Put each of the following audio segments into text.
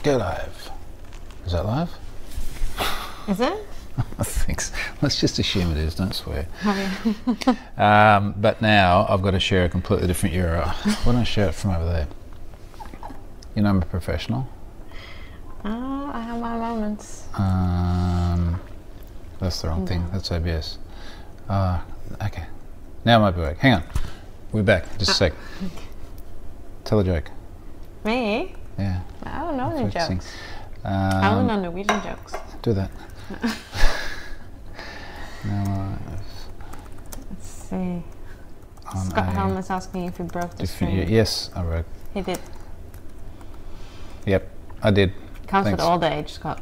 go live. Is that live? Is it? I think so. Let's just assume it is, don't swear. Oh, yeah. But now I've got to share a completely different URL. Why don't I share it from over there? You know I'm a professional. I have my moments. That's the wrong thing. That's OBS. Okay. Now it might be working. Hang on. We're back. Just a sec. Tell a joke. Me? Yeah. I don't know any Focusing. jokes. I don't know Norwegian jokes. Do that. Now Let's see. on Scott a Helm is asking if you broke the different stream. yes, I broke. He did. Yep, I did. Counts with Thanks. old age, Scott.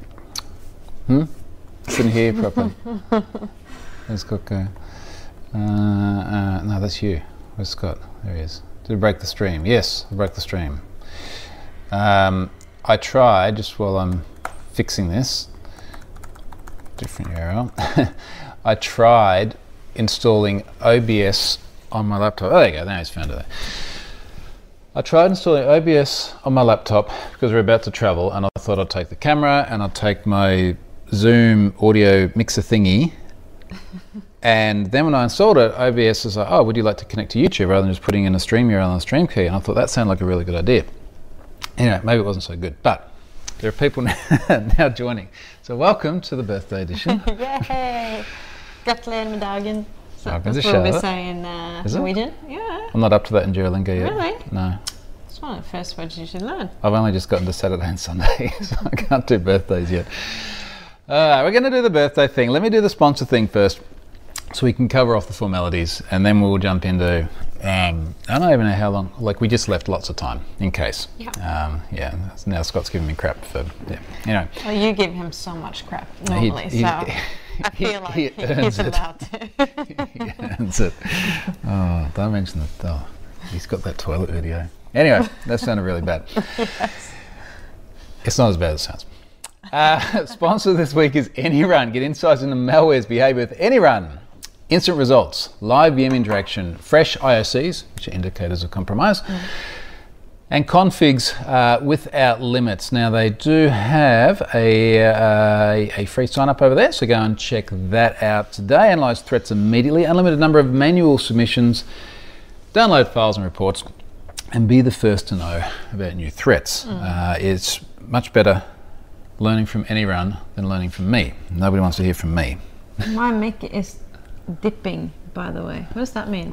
Couldn't hear you properly. Where's Scott go? No, that's you. Where's Scott? There he is. Did I break the stream? Yes, I broke the stream. I tried, just while I'm fixing this, different URL, I tried installing OBS on my laptop. Oh, there you go, now he's found it there. I tried installing OBS on my laptop because we're about to travel, and I thought I'd take the camera and I'd take my Zoom audio mixer thingy. And then when I installed it, OBS was like, oh, would you like to connect to YouTube rather than just putting in a stream URL and a stream key? And I thought that sounded like a really good idea. Anyway, maybe it wasn't so good, but there are people now joining. So welcome to the birthday edition. Yay! Gratulerer med dagen. So Welcome that's to what we Charlotte. say in Is it? Norwegian. Yeah. I'm not up to that in Duolingo yet. Really? No. It's one of the first words you should learn. I've only just gotten to Saturday and Sunday, so I can't do birthdays yet. We're going to do the birthday thing. Let me do the sponsor thing first, so we can cover off the formalities, and then we'll jump into, I don't even know how long, like we just left lots of time, in case. Yeah. Yeah, now Scott's giving me crap for, yeah, anyway. Well, you give him so much crap normally, so I feel like he's allowed to. He earns it. Oh, don't mention that. Oh, he's got that toilet video. Anyway, that sounded really bad. Yes. It's not as bad as it sounds. Sponsor this week is AnyRun. Get insights into malware's behavior with AnyRun. Instant results, live VM interaction, fresh IOCs, which are indicators of compromise, and configs without limits. Now they do have a free sign up over there, so go and check that out today. Analyze threats immediately, unlimited number of manual submissions, download files and reports, and be the first to know about new threats. It's much better learning from AnyRun than learning from me. Nobody wants to hear from me. My mic is dipping, by the way. What does that mean?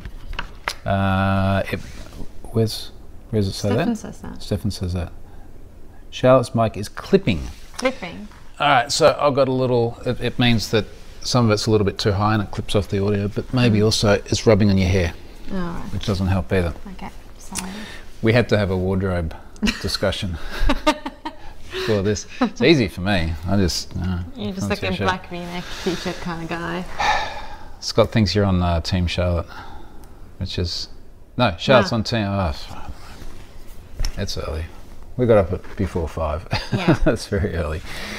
Where's it say that? Stefan says that. Stefan says that. Charlotte's mic is clipping. Clipping. All right, so I've got a little, it means that some of it's a little bit too high and it clips off the audio, but maybe also it's rubbing on your hair, All right. which doesn't help either. Okay. Sorry. We had to have a wardrobe discussion for this. It's easy for me. I just, You're just like a black V-neck t-shirt kind of guy. Scott thinks you're on Team Charlotte, which is, no, Charlotte's on Team, it's early. We got up at before 5. Yeah. That's very early.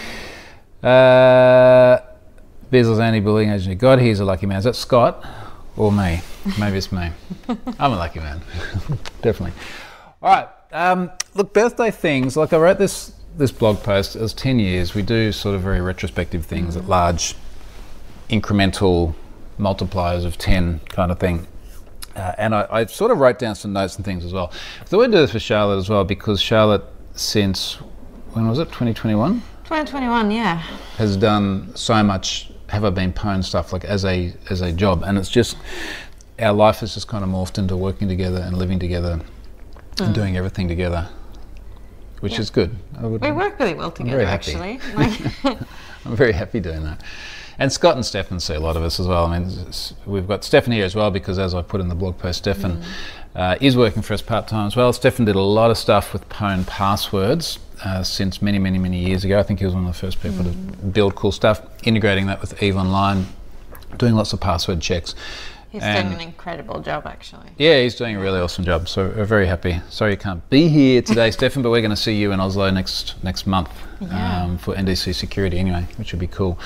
Beazle's anti-bullying agency. God, he's a lucky man. Is that Scott or me? Maybe it's me. I'm a lucky man. Definitely. All right. Look, birthday things. Like I wrote this blog post. It was 10 years. We do sort of very retrospective things at large, incremental multipliers of 10 kind of thing. And I sort of wrote down some notes and things as well. I thought we'd do this for Charlotte as well, because Charlotte, since, when was it, 2021? 2021, yeah. Has done so much Have I Been Pwned stuff, like as a job. And it's just, our life has just kind of morphed into working together and living together and doing everything together, which is good. We work really well together, actually. I'm very happy doing that. And Scott and Stefan see a lot of us as well. I mean, we've got Stefan here as well, because as I put in the blog post, Stefan is working for us part-time as well. Stefan did a lot of stuff with pwned passwords since many, many, many years ago. I think he was one of the first people to build cool stuff, integrating that with EVE Online, doing lots of password checks. He's doing an incredible job, actually. Yeah, he's doing a really awesome job, so we're very happy. Sorry you can't be here today, Stefan, but we're going to see you in Oslo next month for NDC Security anyway, which would be cool.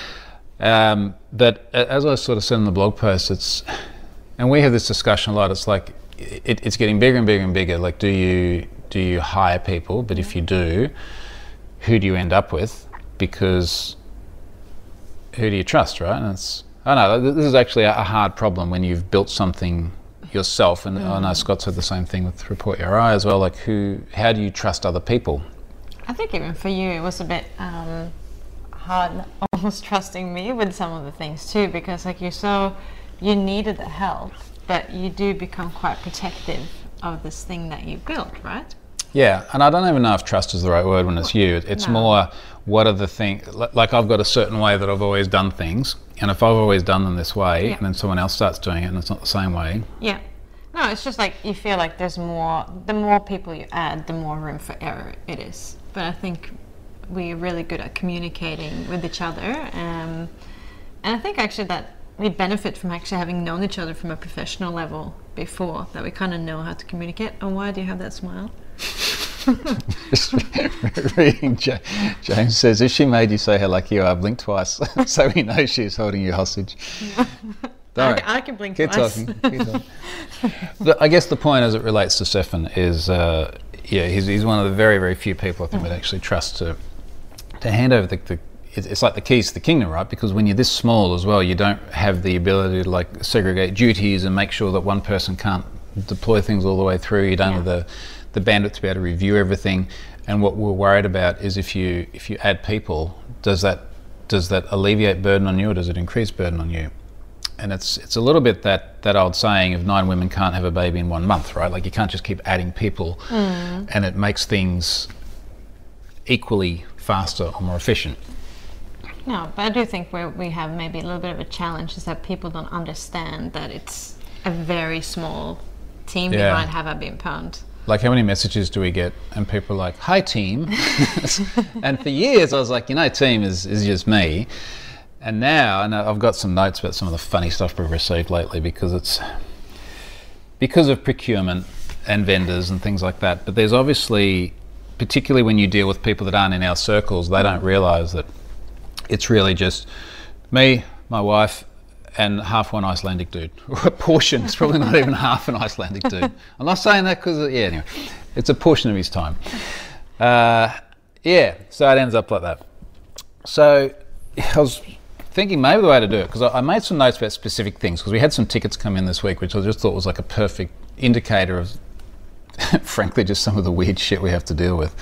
But as I sort of said in the blog post, and we have this discussion a lot, it's like it's getting bigger and bigger and bigger. Like, do you do you hire people, but if you do, who do you end up with? Because who do you trust, right? And I know this is actually a hard problem when you've built something yourself, and I know Scott said the same thing with Report Your Eye as well. Like, how do you trust other people? I think even for you, it was a bit hard, almost trusting me with some of the things too, because like you needed the help, but you do become quite protective of this thing that you built, right? Yeah, and I don't even know if trust is the right word when it's you. It's more, what are the things, like I've got a certain way that I've always done things, and if I've always done them this way, and then someone else starts doing it and it's not the same way. Yeah. No, it's just like you feel like there's more, the more people you add, the more room for error it is. But I think we're really good at communicating with each other. And I think actually that we benefit from actually having known each other from a professional level before, that we kind of know how to communicate. And why do you have that smile? Just reading, James says, if she made you say her lucky you are, blink twice, so we know she's holding you hostage. I can blink twice. Keep talking. I guess the point as it relates to Stefan is, he's one of the very, very few people I think we'd actually trust to hand over it's like the keys to the kingdom, right? Because when you're this small as well, you don't have the ability to like segregate duties and make sure that one person can't deploy things all the way through. You don't have the bandwidth to be able to review everything. And what we're worried about is if you add people, does that alleviate burden on you, or does it increase burden on you? And it's a little bit that old saying of 9 women can't have a baby in 1 month, right? Like you can't just keep adding people, and it makes things equally faster or more efficient. No, but I do think where we have maybe a little bit of a challenge is that people don't understand that it's a very small team behind Have I Been Pwned. Like, how many messages do we get? And people are like, hi team. And for years I was like, team is just me. And now, I've got some notes about some of the funny stuff we've received lately because of procurement and vendors and things like that. But there's obviously, particularly when you deal with people that aren't in our circles, they don't realise that it's really just me, my wife, and half one Icelandic dude. Or a portion, it's probably not even half an Icelandic dude. I'm not saying that because, anyway, it's a portion of his time. So it ends up like that. So I was thinking maybe the way to do it, because I made some notes about specific things, because we had some tickets come in this week, which I just thought was like a perfect indicator of, frankly, just some of the weird shit we have to deal with.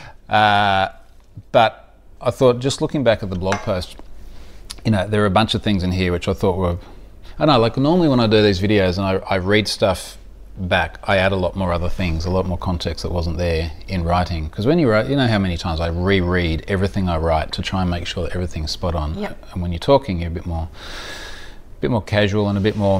But I thought, just looking back at the blog post, there are a bunch of things in here which I thought were, I don't know, like normally when I do these videos and I read stuff back, I add a lot more other things, a lot more context that wasn't there in writing. Because when you write, you know how many times I reread everything I write to try and make sure that everything's spot on. Yep. And when you're talking, you're a bit more casual and a bit more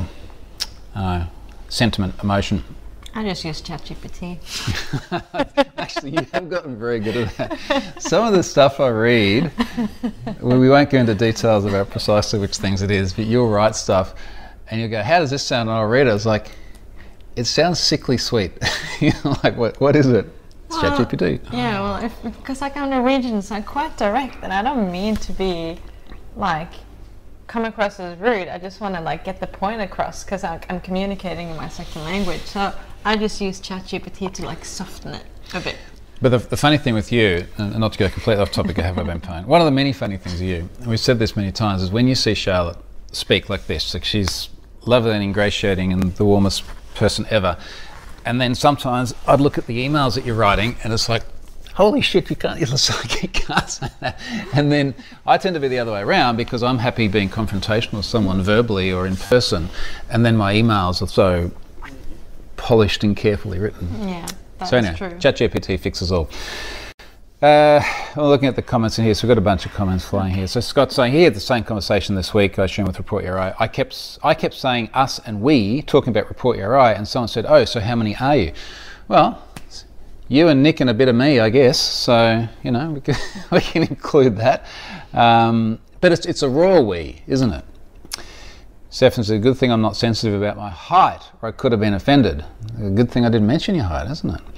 sentiment, emotion. I just use ChatGPT. Actually, you have gotten very good at that. Some of the stuff I read, we won't go into details about precisely which things it is, but you'll write stuff and you'll go, how does this sound? And I'll read it. It's like, it sounds sickly sweet. Like, what is it? It's ChatGPT. Yeah, well, because like I'm Norwegian, so I'm quite direct, and I don't mean to be like come across as rude. I just want to like get the point across because I'm communicating in my second language. So I just use ChatGPT to like soften it a bit. But the funny thing with you, and not to go completely off topic, Have I Been Pwned, one of the many funny things of you, and we've said this many times, is when you see Charlotte speak like this, like she's lovely and ingratiating and the warmest person ever, and then sometimes I'd look at the emails that you're writing and it's like, holy shit, you can't say that. And then I tend to be the other way around because I'm happy being confrontational with someone verbally or in person, and then my emails are so polished and carefully written. Yeah, that's so anyway, true. ChatGPT fixes all. I'm looking at the comments in here, so we've got a bunch of comments flying here. So Scott's saying he had the same conversation this week, I assume, with Report Your Eye. I kept saying us and we, talking about Report Your Eye, and someone said, oh, so how many are you? Well, you and Nick and a bit of me, I guess. So, we can include that. But it's a raw we, isn't it? Stefan said, a good thing I'm not sensitive about my height, or I could have been offended. A good thing I didn't mention your height, isn't it?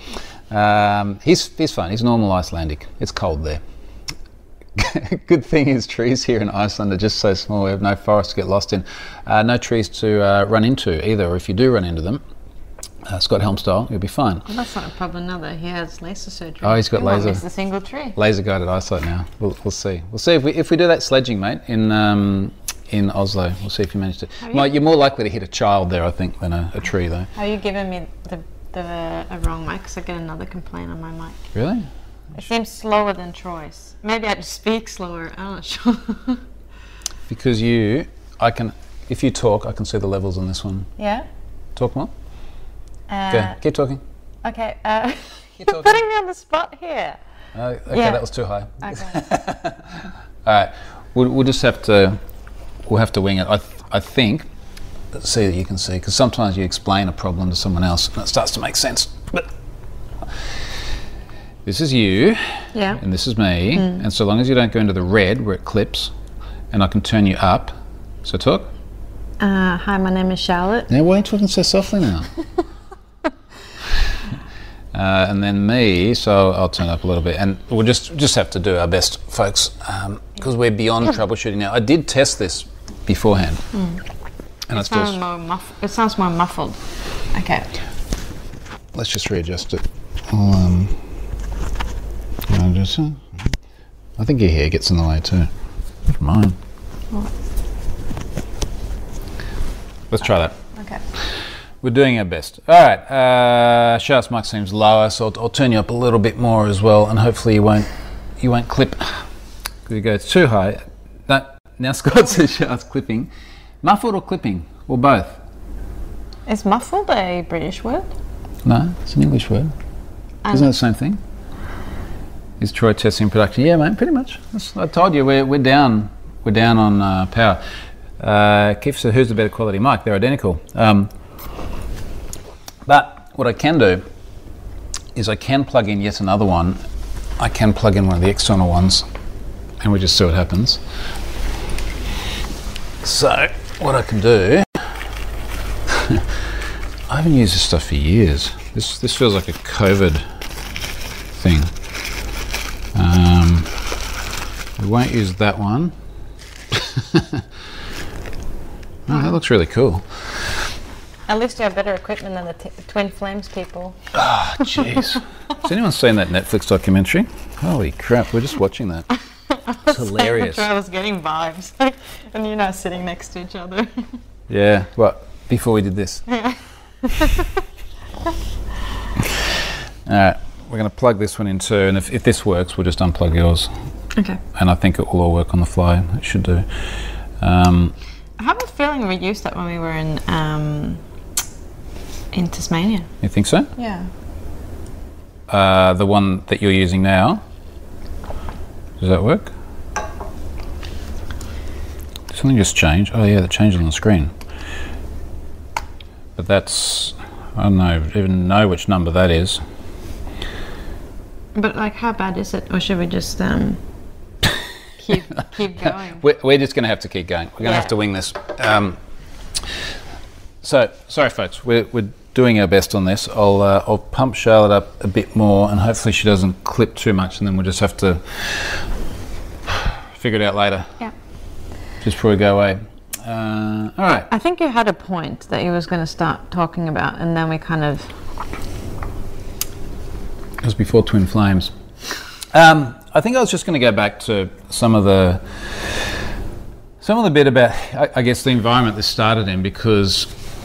He's fine. He's normal Icelandic. It's cold there. Good thing is trees here in Iceland are just so small. We have no forest to get lost in. No trees to run into either, or if you do run into them, Scott Helm style, you'll be fine. Well, that's not a problem another. He has laser surgery. Oh, he's got he won't laser. miss a single tree. Laser guided eyesight now. We'll see. We'll see if we do that sledging, mate, in Oslo. We'll see if you manage to. You're more likely to hit a child there, I think, than a tree, though. Are you giving me a wrong mic? Because I get another complaint on my mic. Really? It seems slower than Troy's. Maybe I just speak slower. I'm not sure. Because if you talk, I can see the levels on this one. Yeah. Talk more. Go. Keep talking. Okay. You're talking. putting me on the spot here. Okay, Yeah. that was too high. Okay. All right, we'll just have to wing it. I think. Let's see that you can see, because sometimes you explain a problem to someone else and it starts to make sense. But this is you, Yeah. and this is me, and so long as you don't go into the red where it clips, and I can turn you up. So talk. Hi, my name is Charlotte. Now, why are you talking so softly now? And then me, so I'll turn up a little bit, and we'll just have to do our best, folks, because we're beyond troubleshooting now. I did test this beforehand, and It sounds more muffled. Okay. Let's just readjust it. I think your hair gets in the way too. Not mine. Let's try that. Okay. We're doing our best. All right. Charlotte's mic seems lower, so I'll turn you up a little bit more as well, and hopefully you won't clip. Because you go, it's too high. Now Scott says Charlotte's clipping. Muffled or clipping, or both? Is muffled a British word? No, it's an English word. Isn't it the same thing? Is Troy testing production? Yeah, mate, pretty much. I told you we're down on power. Keith said, "Who's the better quality mic?" They're identical. But what I can do is I can plug in yet another one. I can plug in one of the external ones, and we just see what happens. So what I can do, I haven't used this stuff for years. This feels like a COVID thing. We won't use that one. Oh, that looks really cool. At least you have better equipment than the Twin Flames people. Ah, oh, jeez. Has anyone seen that Netflix documentary? Holy crap, we're just watching that. It's hilarious. I was getting vibes. And you're now sitting next to each other. Yeah, what? Before we did this? Yeah. Alright, we're going to plug this one in too, and if this works, we'll just unplug yours. Okay. And I think it will all work on the fly. It should do. I have a feeling we used that when we were in Tasmania. You think so? Yeah. The one that you're using now, does that work? Did something just change? Oh yeah, that changed on the screen. But that's, I don't even know which number that is. But like, how bad is it? Or should we just keep going? We're just going to have to keep going. We're going to have to wing this. So, sorry folks, we're doing our best on this. I'll pump Charlotte up a bit more, and hopefully she doesn't clip too much, and then we'll just have to figure it out later. Yeah. Just before we go away. All right. I think you had a point that you was going to start talking about, and then we kind of... It was before Twin Flames. I think I was just going to go back to some of the bit about, I guess, the environment this started in, because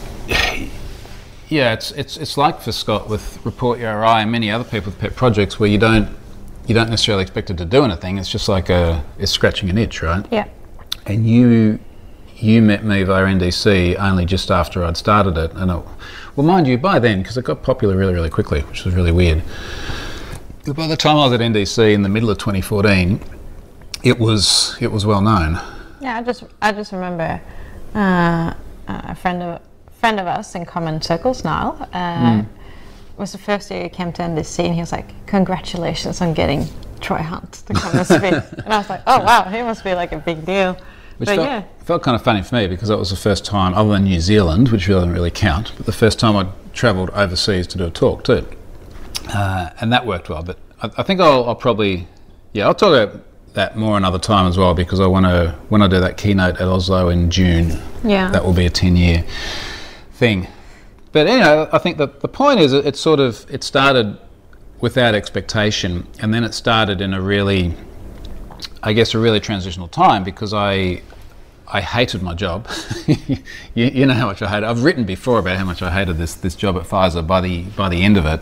yeah, it's like for Scott with Report Your RI and many other people with pet projects where you don't necessarily expect it to do anything. It's just like it's scratching an itch, right? Yeah. And you met me via NDC only just after I'd started it, and well, mind you, by then, because it got popular really, really quickly, which was really weird. By the time I was at NDC in the middle of 2014, it was well known. Yeah, I just remember a friend of us in common circles, Niall, was the first year he came to NDC, and he was like, "Congratulations on getting Troy Hunt to come and speak." And I was like, "Oh wow, he must be like a big deal." Which felt kind of funny for me, because that was the first time, other than New Zealand, which doesn't really count, but the first time I'd travelled overseas to do a talk too. And that worked well, but I think I'll probably, I'll talk about that more another time as well, because I want to, when I do that keynote at Oslo in June, that will be a 10-year thing. But anyway, I think that the point is it started without expectation, and then it started in a really transitional time, because I hated my job. you know how much I hated. I've written before about how much I hated this job at Pfizer by the end of it.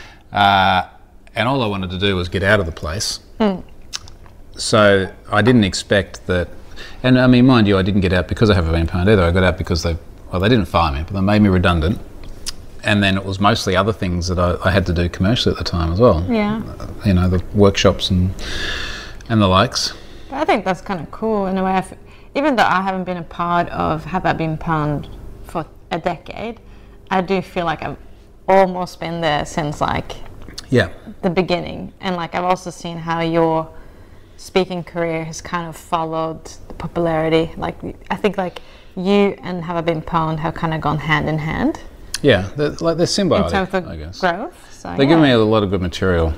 And all I wanted to do was get out of the place. So I didn't expect that. And I mean, mind you, I didn't get out because I haven't been pwned either. I got out because they didn't fire me, but they made me redundant. And then it was mostly other things that I had to do commercially at the time as well. Yeah. You know, the workshops and the likes. But I think that's kind of cool in a way. Even though I haven't been a part of Have I Been Pwned for a decade, I do feel like I've almost been there since like the beginning. And like I've also seen how your speaking career has kind of followed the popularity. Like I think like you and Have I Been Pwned have kind of gone hand in hand. Yeah, they're symbiotic, in terms of I guess. Growth. So, they give me a lot of good material.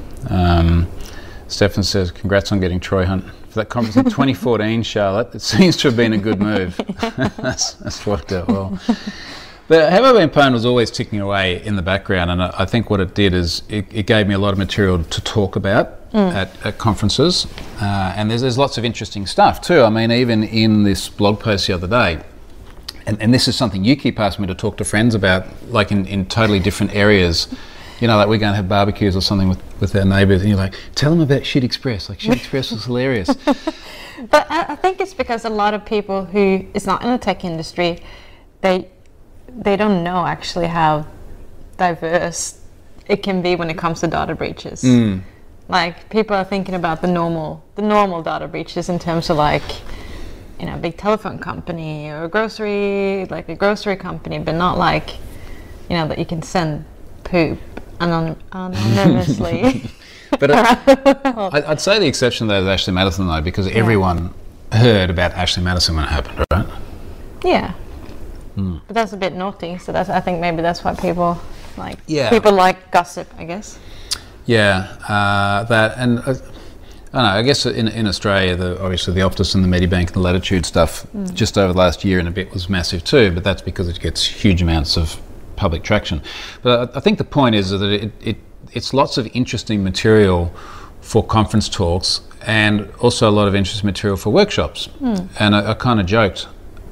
Stefan says, congrats on getting Troy Hunt for that conference in 2014, Charlotte. It seems to have been a good move. that's worked out well. But Have I Been Pwned was always ticking away in the background, and I think what it did is it gave me a lot of material to talk about at conferences, and there's lots of interesting stuff too. I mean, even in this blog post the other day, and this is something you keep asking me to talk to friends about, like in totally different areas. You know, like we're going to have barbecues or something with our neighbours, and you're like, tell them about Shit Express. Like, Shit Express was hilarious. But I think it's because a lot of people who is not in the tech industry, they don't know actually how diverse it can be when it comes to data breaches. Like people are thinking about the normal data breaches in terms of like, you know, a big telephone company or a grocery company, but not like, you know, that you can send poop anonymously. But I'd say the exception to that is Ashley Madison though, because everyone heard about Ashley Madison when it happened, right? Yeah. But that's a bit naughty, so I think maybe that's why people like people like gossip, I guess. Yeah, that, and I don't know, I guess in Australia, obviously the Optus and the Medibank and the Latitude stuff just over the last year and a bit was massive too, but that's because it gets huge amounts of public traction. But I think the point is that it's lots of interesting material for conference talks and also a lot of interesting material for workshops. And I kind of joked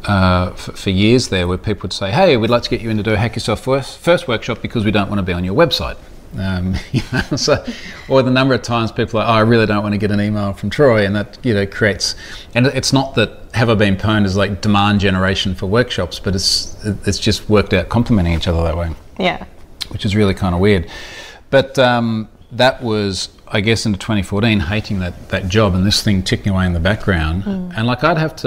for years there where people would say, hey, we'd like to get you in to do a Hack Yourself first workshop because we don't want to be on your website. You know, so, or the number of times people are like, oh, I really don't want to get an email from Troy, and that, you know, creates, and it's not that Have I Been Pwned is like demand generation for workshops, but it's just worked out complementing each other that way. Yeah. Which is really kind of weird. But that was, I guess, into 2014, hating that job and this thing ticking away in the background. And like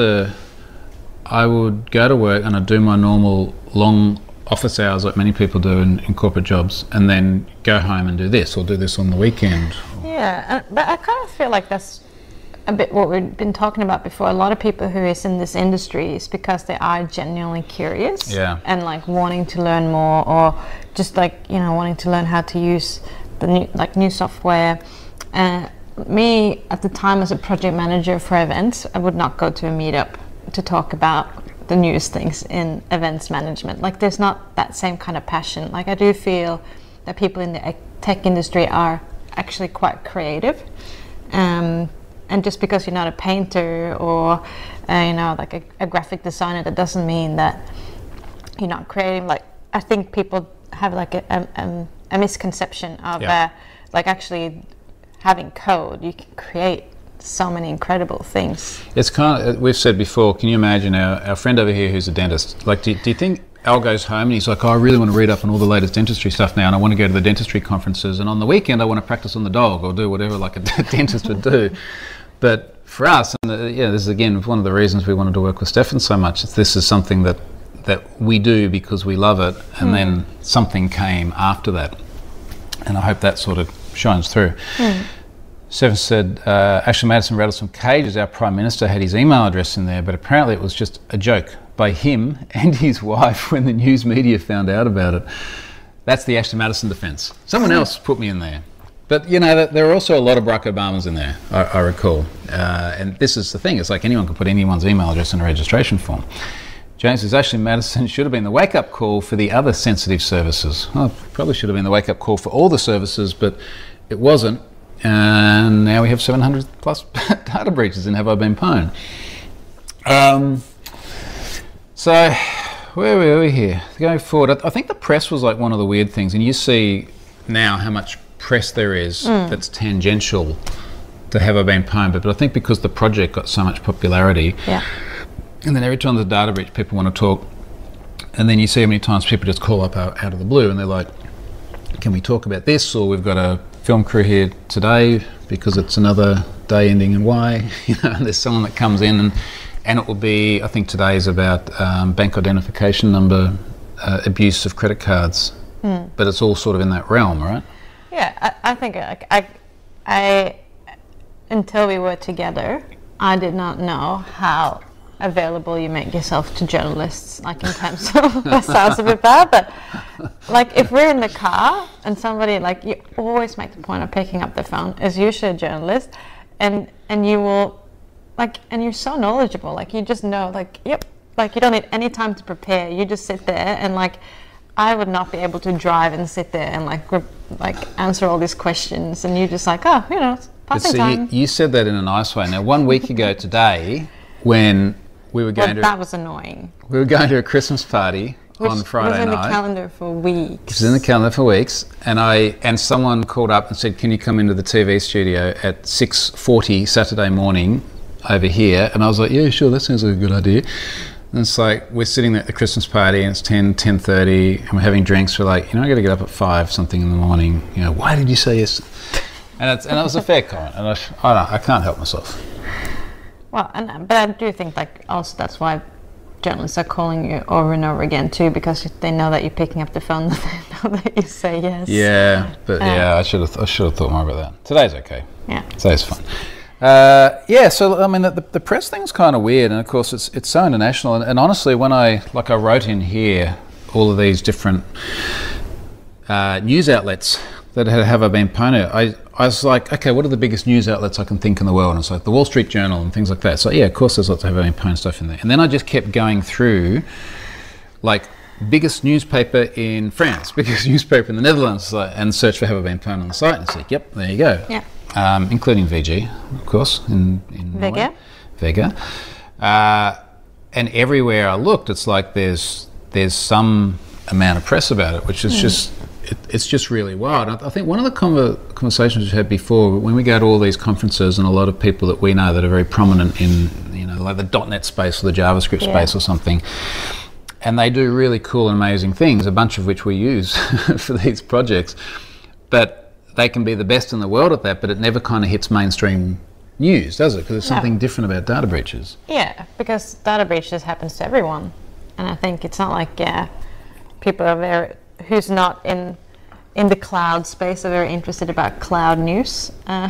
I would go to work and I'd do my normal long office hours like many people do in corporate jobs, and then go home and do this or do this on the weekend. Yeah, but I kind of feel like that's a bit what we've been talking about before. A lot of people who is in this industry is because they are genuinely curious and like wanting to learn more, or just like, you know, wanting to learn how to use the new software. Me at the time as a project manager for events, I would not go to a meetup to talk about the newest things in events management. Like there's not that same kind of passion. Like I do feel that people in the tech industry are actually quite creative, and just because you're not a painter or you know, like a graphic designer, that doesn't mean that you're not creative. Like I think people have like a misconception of like actually having code, you can create so many incredible things. It's kind of, we've said before, can you imagine our friend over here who's a dentist, like do you think Al goes home and he's like, oh, I really want to read up on all the latest dentistry stuff now, and I want to go to the dentistry conferences, and on the weekend I want to practice on the dog or do whatever like a dentist would do. But for us, and this is again one of the reasons we wanted to work with Stefan so much, this is something that we do because we love it, and then something came after that, and I hope that sort of shines through. Stefan said, Ashley Madison rattled some cages. Our Prime Minister had his email address in there, but apparently it was just a joke by him and his wife when the news media found out about it. That's the Ashley Madison defence. Someone else put me in there. But, you know, there are also a lot of Barack Obamas in there, I recall. And this is the thing. It's like anyone can put anyone's email address in a registration form. James says, Ashley Madison should have been the wake-up call for the other sensitive services. Well, probably should have been the wake-up call for all the services, but it wasn't. And now we have 700 plus data breaches in Have I Been Pwned? So where were we here? Going forward, I think the press was like one of the weird things, and you see now how much press there is that's tangential to Have I Been Pwned, but I think because the project got so much popularity, and then every time there's a data breach, people want to talk, and then you see how many times people just call up out of the blue and they're like, can we talk about this, or we've got a film crew here today because it's another day ending in Y, and there's someone that comes in and it will be, I think today's about bank identification number, abuse of credit cards, but it's all sort of in that realm, right? Yeah, I think I until we were together, I did not know how available you make yourself to journalists, like in terms of, that sounds a bit bad, but like if we're in the car and somebody, like, you always make the point of picking up the phone, is usually a journalist, and you will, like, and you're so knowledgeable, like you just know, like, yep, like you don't need any time to prepare, you just sit there, and like I would not be able to drive and sit there and like answer all these questions, and you just like, oh, you know, it's passing time. You said that in a nice way. Now, 1 week ago today, when we were going that was annoying. We were going to a Christmas party on Friday night. It was in the calendar for weeks. It was in the calendar for weeks, and someone called up and said, "Can you come into the TV studio at 6:40 Saturday morning over here?" And I was like, "Yeah, sure, that sounds like a good idea." And it's like we're sitting there at the Christmas party, and it's 10:30, and we're having drinks. We're like, I got to get up at 5 something in the morning. Why did you say yes? And it was a fair comment, and I can't help myself. Well, but I do think, like, also that's why journalists are calling you over and over again too, because they know that you're picking up the phone, they know that you say yes. Yeah, but I should have thought more about that. Today's okay. Yeah, today's fine. So I mean, the press thing's kind of weird, and of course it's so international. And honestly, when I wrote in here all of these different news outlets that have I been pwned, I was like, okay, what are the biggest news outlets I can think in the world? And it's like the Wall Street Journal and things like that. So yeah, of course there's lots of Have I Been Pwned stuff in there. And then I just kept going through, like, biggest newspaper in France, biggest newspaper in the Netherlands, and search for Have I Been Pwned on the site, and it's like, yep, there you go. Yeah. Including VG, of course, in Vega. And everywhere I looked, it's like there's some amount of press about it, which is just, it's just really wild. I think one of the conversations we've had before, when we go to all these conferences, and a lot of people that we know that are very prominent in, like the .NET space or the JavaScript space or something, and they do really cool and amazing things, a bunch of which we use for these projects, but they can be the best in the world at that, but it never kind of hits mainstream news, does it? Because there's something different about data breaches. Yeah, because data breaches happens to everyone, and I think it's not like people are very, who's not in the cloud space are very interested about cloud news.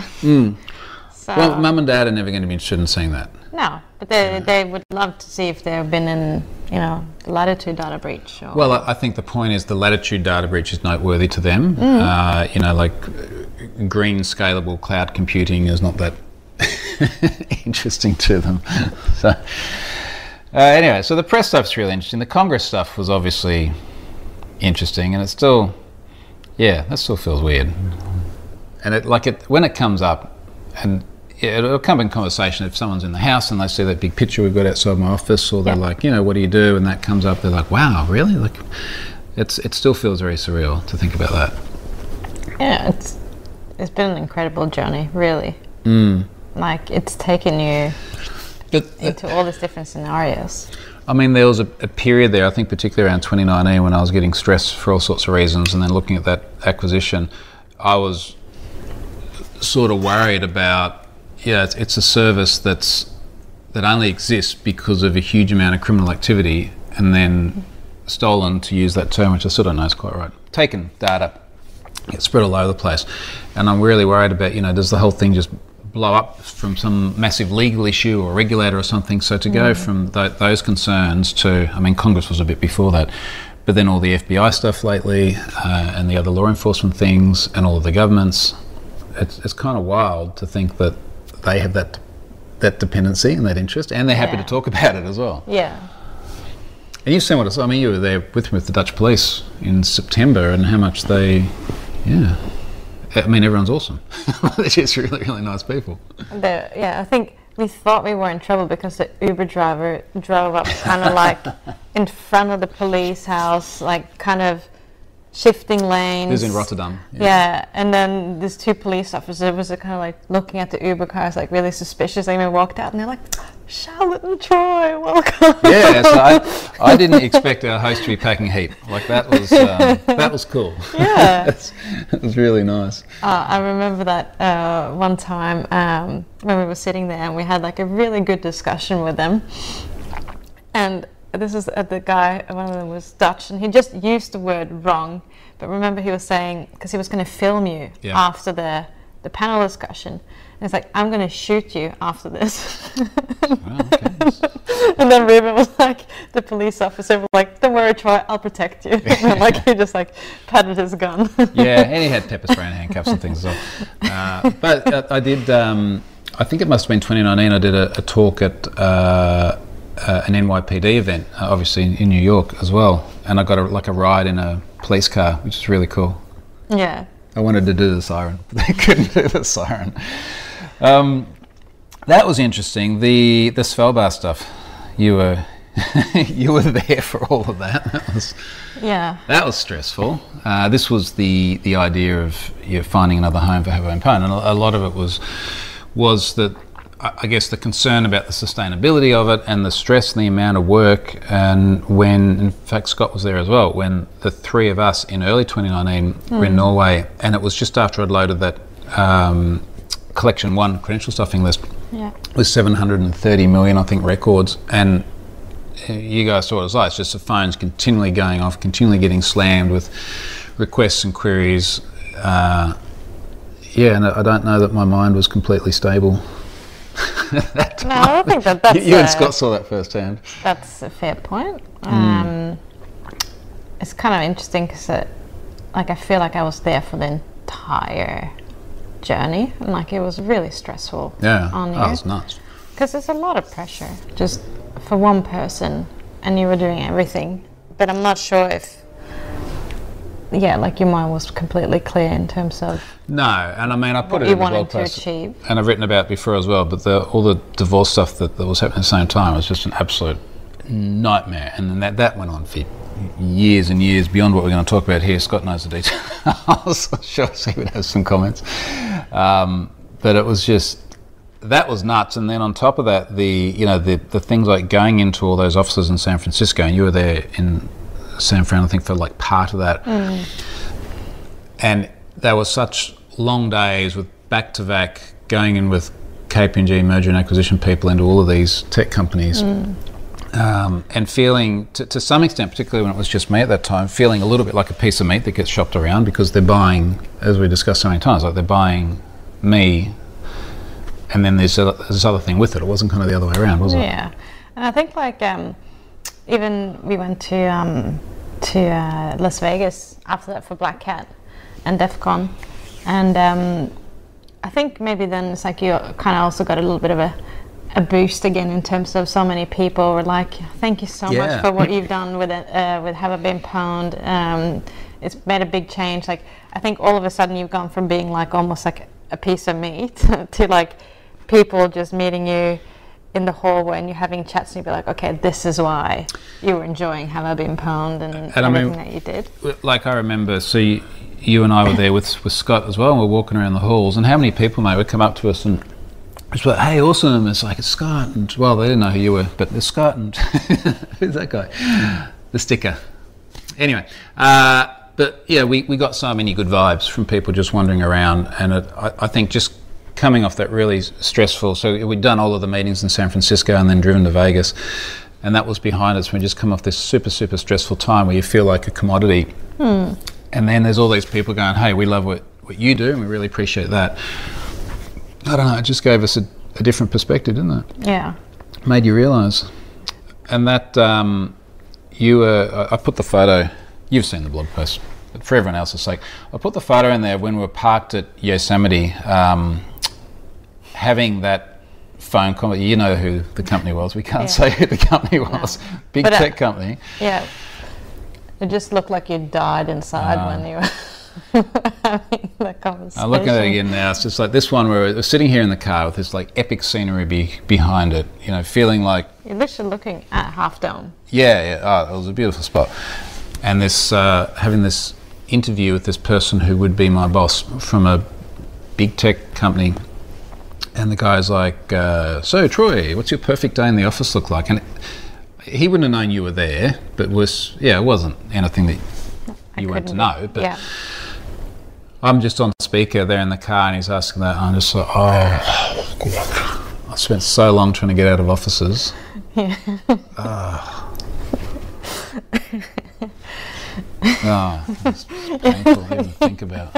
So, well, mum and dad are never going to be interested in seeing that. No, but they would love to see if they've been in, the Latitude data breach. Well, I think the point is the Latitude data breach is noteworthy to them. Like green scalable cloud computing is not that interesting to them. So anyway, so the press stuff's really interesting. The Congress stuff was obviously interesting, and it's still, that still feels weird. And when it comes up, and it'll come in conversation if someone's in the house and they see that big picture we've got outside my office, or they're like, what do you do? And that comes up, they're like, wow, really? Like, it still feels very surreal to think about that. Yeah, it's been an incredible journey, really. Like, it's taken you into all these different scenarios. I mean, there was a period there, I think particularly around 2019, when I was getting stressed for all sorts of reasons, and then looking at that acquisition, I was sort of worried about, it's a service that only exists because of a huge amount of criminal activity, and then stolen, to use that term, which I still don't know is quite right. Taken data, gets spread all over the place, and I'm really worried about, does the whole thing just blow up from some massive legal issue or regulator or something? So to go from those concerns to, Congress was a bit before that, but then all the FBI stuff lately, and the other law enforcement things, and all of the governments, it's kind of wild to think that they have that dependency and that interest, and they're happy to talk about it as well. Yeah. And you've seen what it's, I mean, you were there with me with the Dutch police in September, and how much they, I mean, everyone's awesome. They're just really, really nice people. I think we thought we were in trouble because the Uber driver drove up kind of like in front of the police house, like kind of shifting lanes. It was in Rotterdam. Yeah, and then these two police officers was kind of like looking at the Uber cars, like really suspicious. They even walked out and they're like, Charlotte and Troy, welcome. Yeah, so I didn't expect our host to be packing heat. Like that was cool. Yeah. It was really nice. I remember that one time when we were sitting there and we had like a really good discussion with them. And this is the guy, one of them was Dutch, and he just used the word wrong. But remember he was saying, because he was going to film you after the panel discussion. And it's like, I'm going to shoot you after this. And then Ruben was like, the police officer was like, don't worry, Troy, I'll protect you. And like he just like patted his gun. Yeah, and he had pepper spray and handcuffs and things as well. But I did, I think it must have been 2019, I did a talk at an NYPD event, obviously in New York as well. And I got a ride in a police car, which is really cool. Yeah. I wanted to do the siren, but they couldn't do the siren. That was interesting. The Svalbard stuff, you were there for all of that. That was stressful. This was the idea of finding another home for Have I Been Pwned, and a lot of it was that, I guess, the concern about the sustainability of it and the stress and the amount of work. And when, in fact, Scott was there as well, when the three of us in early 2019 were in Norway, and it was just after I'd loaded that Collection 1 credential stuffing list with 730 million, I think, records. And you guys saw what it was like. It's just the phones continually going off, continually getting slammed with requests and queries. And I don't know that my mind was completely stable. No, I think that's you and Scott saw that firsthand. That's a fair point. It's kind of interesting because I feel like I was there for the entire journey, and like it was really stressful. On you. That was nuts. Because there's a lot of pressure just for one person, and you were doing everything. But I'm not sure if like your mind was completely clear in terms of and I mean I put it you in the blog wanted to post, achieve. And I've written about it before as well. But all the divorce stuff that was happening at the same time was just an absolute nightmare, and then that went on for years and years beyond what we're going to talk about here. Scott knows the details. I'm sure he would have some comments. But it was just, that was nuts. And then on top of that, the things like going into all those offices in San Francisco, and you were there in San Fran, I think, for like part of that. And there were such long days with back-to-back going in with KPMG merger and acquisition people into all of these tech companies. And feeling, to some extent, particularly when it was just me at that time, feeling a little bit like a piece of meat that gets shopped around, because they're buying, as we discussed so many times, like they're buying me, and then there's this other thing with it. It wasn't kind of the other way around, was it? Yeah, and I think like even we went to Las Vegas after that for Black Cat and DEF CON, and I think maybe then it's like you kind of also got a little bit of a boost again in terms of so many people were like, thank you so much for what you've done with it, with Have I Been Pwned. It's made a big change. Like, I think all of a sudden you've gone from being like almost like a piece of meat to like people just meeting you in the hallway and you're having chats and you'd be like, okay, this is why you were enjoying Have I Been Pwned and everything that you did. Like I remember, so you and I were there with Scott as well, and we're walking around the halls, and how many people, mate, would come up to us and it's like, hey, awesome. It's like, it's Scott. And, well, they didn't know who you were, but it's Scott. And who's that guy? The sticker. Anyway, but yeah, we got so many good vibes from people just wandering around. And I think just coming off that really stressful, so we'd done all of the meetings in San Francisco and then driven to Vegas. And that was behind us. We just come off this super, super stressful time where you feel like a commodity. And then there's all these people going, hey, we love what you do, and we really appreciate that. I don't know, it just gave us a different perspective, didn't it? Yeah. Made you realise. And that I put the photo, you've seen the blog post, but for everyone else's sake, I put the photo in there when we were parked at Yosemite, having that phone call. You know who the company was. We can't say who the company was. Big But, tech company. Yeah. It just looked like you died inside when you were having the conversation. I'm looking at it again now. It's just like this one where we're sitting here in the car with this like epic scenery behind it. You know, feeling like You're literally looking at Half Dome. yeah. Oh, it was a beautiful spot. And this having this interview with this person who would be my boss from a big tech company. And the guy's like, so Troy, what's your perfect day in the office look like? And he wouldn't have known you were there, but it wasn't anything that you wanted to know. But Yeah. I'm just on speaker there in the car, and he's asking that. I'm just like, I spent so long trying to get out of offices. Yeah. It's painful to even think about.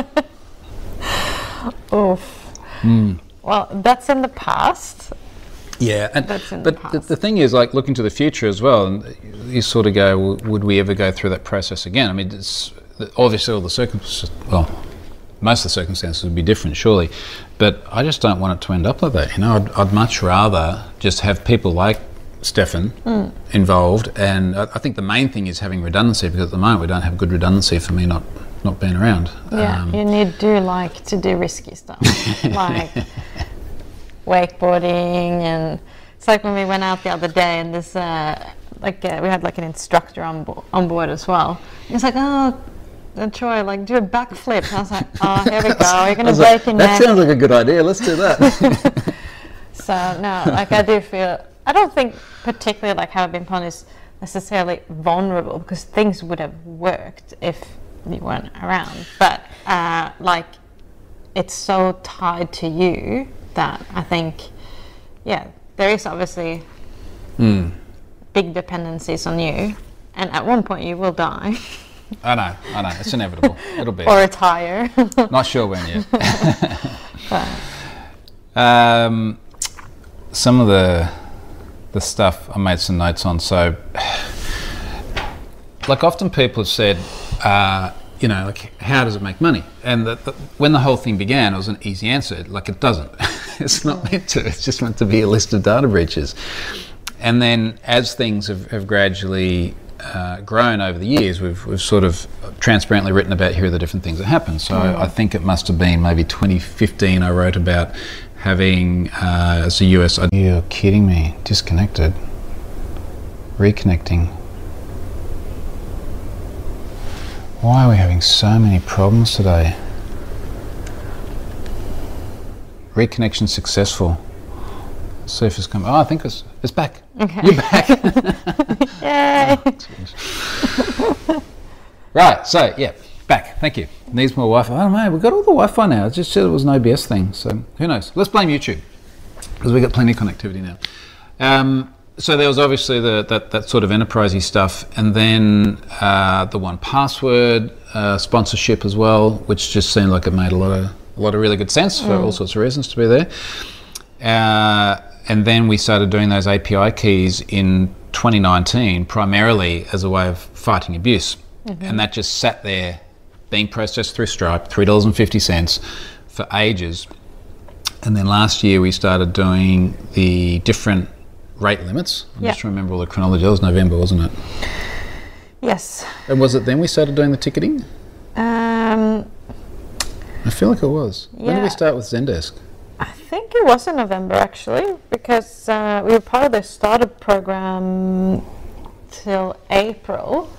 Oof. Well, that's in the past. Yeah, and That's in the but past. the thing is, like, looking to the future as well, and you sort of go, well, would we ever go through that process again? I mean, it's, obviously all the circumstances, well, most of the circumstances would be different, surely, but I just don't want it to end up like that. You know, I'd much rather just have people like Stefan involved, and I think the main thing is having redundancy, because at the moment we don't have good redundancy for me not being around. Yeah, you do like to do risky stuff, like wakeboarding, and it's like when we went out the other day, and this we had like an instructor on board as well. He's like, oh, Troy, like do a backflip. And I was like, oh, here we go. You're gonna break your neck. That sounds like a good idea. Let's do that. So no, like I do feel. I don't think particularly like how Been Pond is necessarily vulnerable, because things would have worked if you weren't around. But like it's so tied to you that I think, yeah, there is obviously big dependencies on you, and at one point you will die. I know, it's inevitable. It'll be. Or retire. Not sure when yet. But, some of the stuff I made some notes on. So, like, often people have said, you know, like, how does it make money? And when the whole thing began, it was an easy answer. Like, it doesn't. It's not meant to. It's just meant to be a list of data breaches. And then as things have gradually grown over the years, we've sort of transparently written about here are the different things that happen. So I think it must have been maybe 2015 I wrote about having as a US... You're kidding me. Disconnected. Reconnecting. Why are we having so many problems today? Reconnection successful. Let's see if it's come. Oh, I think it's back. Okay. You're back. yay! Right, so yeah, back. Thank you. Needs more Wi-Fi. I don't know. We've got all the Wi-Fi now. It just said it was an OBS thing. So who knows? Let's blame YouTube, because we've got plenty of connectivity now. So there was obviously that sort of enterprisey stuff, and then the 1Password sponsorship as well, which just seemed like it made a lot of really good sense for all sorts of reasons to be there. And then we started doing those API keys in 2019, primarily as a way of fighting abuse, and that just sat there, being processed through Stripe, $3.50 for ages. And then last year we started doing the different rate limits. I'm just trying to remember all the chronology. That was November, wasn't it? Yes. And was it then we started doing the ticketing? I feel like it was. When did we start with Zendesk? I think it was in November actually, because we were part of the startup program till April.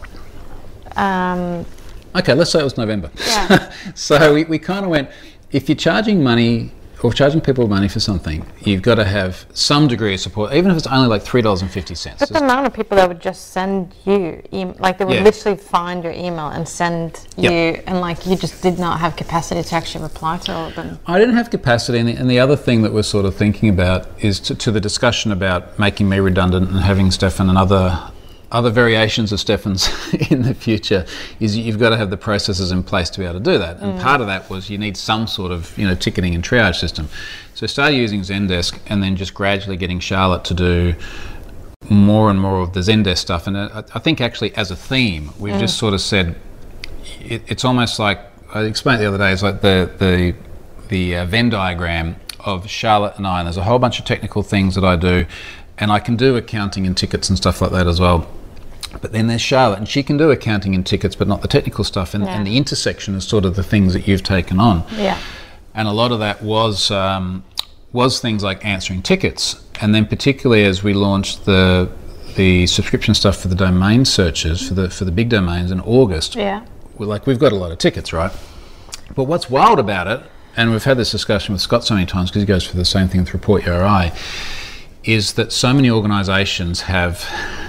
Okay, let's say it was November. Yeah. So we kind of went, if you're charging money or charging people money for something, you've got to have some degree of support, even if it's only like $3.50. But the amount of people that would just send you, like they would literally find your email and send you, and like you just did not have capacity to actually reply to all of them. I didn't have capacity, and the other thing that we're sort of thinking about is to the discussion about making me redundant and having Stefan and other variations of Stefan's in the future, is you've got to have the processes in place to be able to do that. And part of that was you need some sort of, you know, ticketing and triage system. So I started using Zendesk, and then just gradually getting Charlotte to do more and more of the Zendesk stuff. And I think actually as a theme, we've just sort of said, it's almost like, I explained it the other day, it's like the Venn diagram of Charlotte and I, and there's a whole bunch of technical things that I do, and I can do accounting and tickets and stuff like that as well. But then there's Charlotte, and she can do accounting and tickets, but not the technical stuff, and the intersection is sort of the things that you've taken on. Yeah. And a lot of that was things like answering tickets, and then particularly as we launched the subscription stuff for the domain searches for the big domains in August. Yeah. We've got a lot of tickets, right? But what's wild about it, and we've had this discussion with Scott so many times because he goes for the same thing with Report Your RI, is that so many organisations have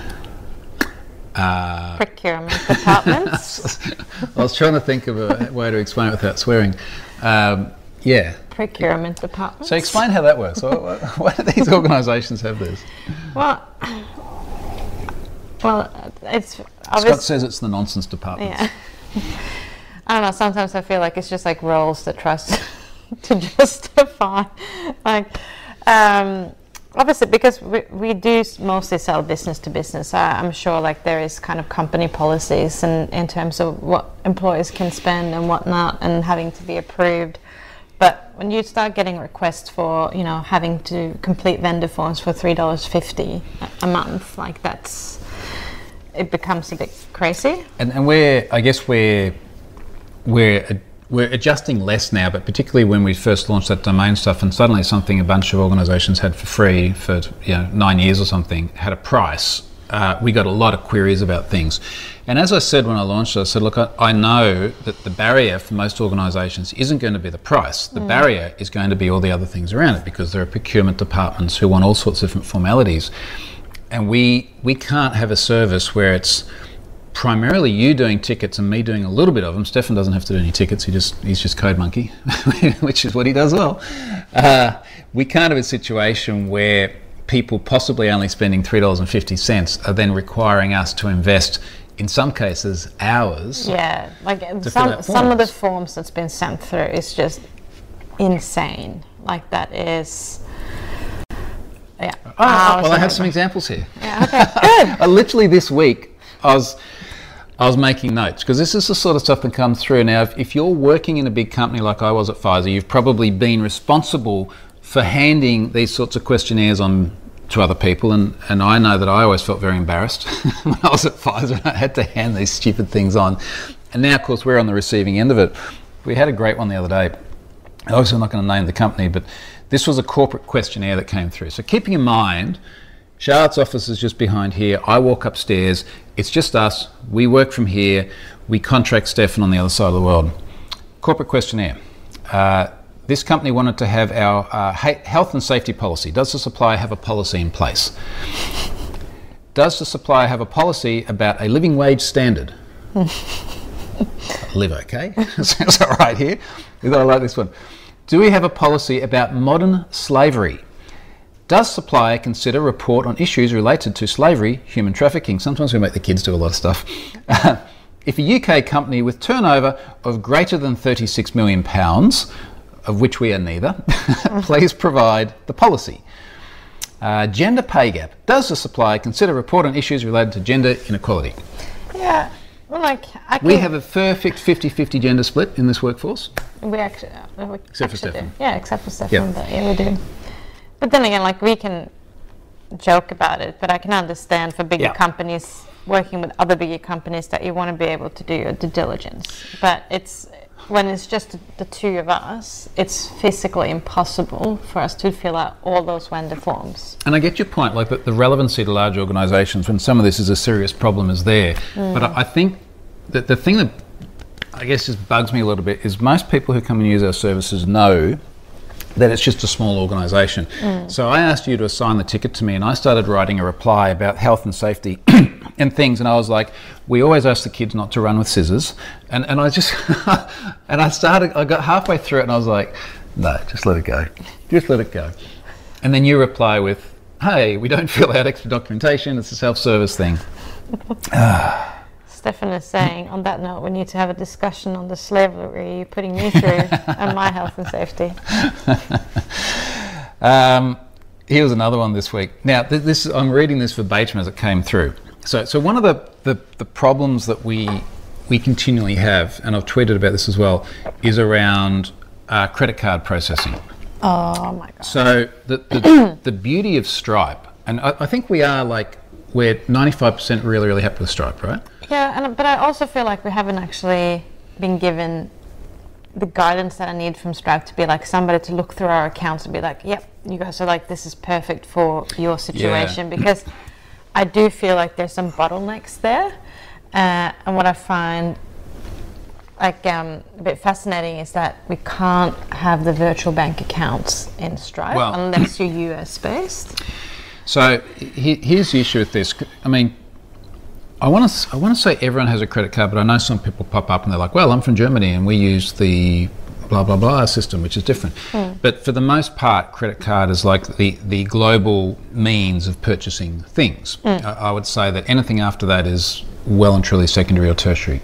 procurement departments. I was trying to think of a way to explain it without swearing. Procurement departments. So explain how that works. Why do these organisations have this? Well, it's Scott says it's the nonsense department. Yeah. I don't know. Sometimes I feel like it's just like roles that trust to justify, obviously because we do mostly sell business to business. I'm sure like there is kind of company policies and in terms of what employees can spend and whatnot, and having to be approved. But when you start getting requests for, having to complete vendor forms for $3.50 a month, like it becomes a bit crazy. And we're adjusting less now, but particularly when we first launched that domain stuff, and suddenly something a bunch of organisations had for free for 9 years or something had a price. We got a lot of queries about things. And as I said when I launched it, I said, look, I know that the barrier for most organisations isn't going to be the price. The barrier is going to be all the other things around it, because there are procurement departments who want all sorts of different formalities. And we can't have a service where it's primarily you doing tickets and me doing a little bit of them. Stefan doesn't have to do any tickets, he's just code monkey, which is what he does well. We can't have a situation where people possibly only spending $3.50 are then requiring us to invest, in some cases, hours. Yeah, like some of the forms that's been sent through is just insane. Like that is... Yeah. Well, I have some examples here. Yeah, okay, good. Literally this week, I was making notes, because this is the sort of stuff that comes through. Now, if you're working in a big company like I was at Pfizer, you've probably been responsible for handing these sorts of questionnaires on to other people, and I know that I always felt very embarrassed when I was at Pfizer. I had to hand these stupid things on, and now, of course, we're on the receiving end of it. We had a great one the other day. Obviously, I'm not going to name the company, but this was a corporate questionnaire that came through. So keeping in mind, Charlotte's office is just behind here. I walk upstairs. It's just us. We work from here. We contract Stefan on the other side of the world. Corporate questionnaire. This company wanted to have our health and safety policy. Does the supplier have a policy in place? Does the supplier have a policy about a living wage standard? Live okay. Sounds all right here. I like this one. Do we have a policy about modern slavery? Does supplier consider report on issues related to slavery, human trafficking? Sometimes we make the kids do a lot of stuff. If a UK company with turnover of greater than £36 million, of which we are neither, please provide the policy. Gender pay gap. Does the supplier consider report on issues related to gender inequality? Yeah, well, we have a perfect 50-50 gender split in this workforce. We actually except for Stefan. Yeah, except for Stefan, but yeah, we do. But then again, we can joke about it, but I can understand for bigger companies, working with other bigger companies, that you want to be able to do your due diligence. But when it's just the two of us, it's physically impossible for us to fill out all those vendor forms. And I get your point, the relevancy to large organisations when some of this is a serious problem is there. But I think that the thing that I guess just bugs me a little bit is most people who come and use our services know that it's just a small organisation. So I asked you to assign the ticket to me, and I started writing a reply about health and safety and things, and I was like, we always ask the kids not to run with scissors, and I just and I got halfway through it and I was like, no, just let it go, and then you reply with, hey, we don't fill out extra documentation, it's a self-service thing. Stefan is saying, on that note, we need to have a discussion on the slavery you're putting me through and my health and safety. Here was another one this week. Now, I'm reading this verbatim as it came through. So one of the problems that we continually have, and I've tweeted about this as well, is around credit card processing. Oh my god. So the beauty of Stripe, and I think we're 95% really happy with Stripe, right? Yeah, but I also feel like we haven't actually been given the guidance that I need from Stripe to be like somebody to look through our accounts and be like, yep, you guys are like, this is perfect for your situation. Because I do feel like there's some bottlenecks there. And what I find like a bit fascinating is that we can't have the virtual bank accounts in Stripe unless you're US based. So here's the issue with this. I mean, I want to say everyone has a credit card, but I know some people pop up and they're like, well, I'm from Germany and we use the blah, blah, blah system, which is different. But for the most part, credit card is like the global means of purchasing things. I would say that anything after that is well and truly secondary or tertiary.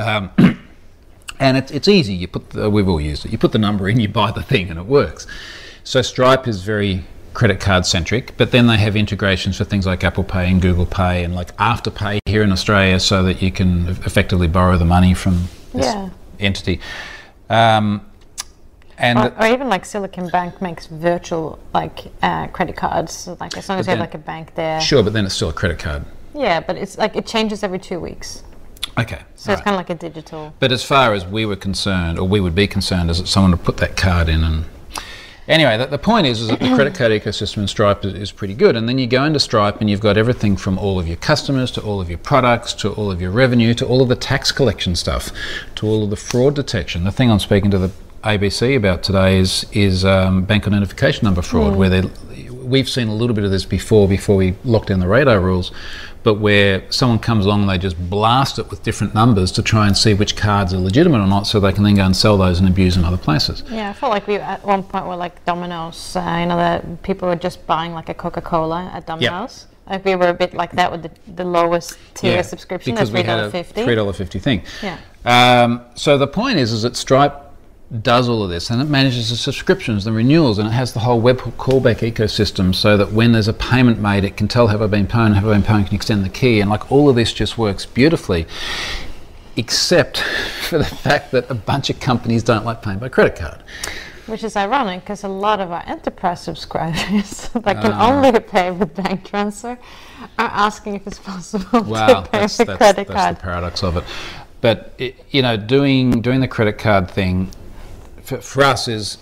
And it's easy. We've all used it. You put the number in, you buy the thing and it works. So Stripe is very credit card centric, but then they have integrations for things like Apple Pay and Google Pay and like Afterpay here in Australia, so that you can effectively borrow the money from this entity. Or even like Silicon Bank makes virtual credit cards, like as long as you have like a bank there. Sure, but then it's still a credit card. Yeah, but it's like it changes every 2 weeks. Okay. So it's kind of like a digital. But as far as we were concerned, or we would be concerned, is that someone would put that card in and... Anyway, the point is that the credit card ecosystem in Stripe is pretty good. And then you go into Stripe and you've got everything from all of your customers to all of your products to all of your revenue to all of the tax collection stuff to all of the fraud detection. The thing I'm speaking to the ABC about today is bank identification number fraud, where we've seen a little bit of this before we locked down the radar rules, but where someone comes along and they just blast it with different numbers to try and see which cards are legitimate or not, so they can then go and sell those and abuse them other places. Yeah, I felt like we at one point were like Domino's, that people were just buying like a Coca-Cola at Domino's. Yep. Like we were a bit like that with the lowest tier subscription, because we had a $3.50 thing. Yeah. So the point is that Stripe does all of this, and it manages the subscriptions, the renewals, and it has the whole web callback ecosystem, so that when there's a payment made, it can tell have I been paying, can extend the key, and like all of this just works beautifully, except for the fact that a bunch of companies don't like paying by credit card. Which is ironic, because a lot of our enterprise subscribers that can only pay with bank transfer are asking if it's possible to pay with credit card. That's the paradox of it. But doing the credit card thing for us is,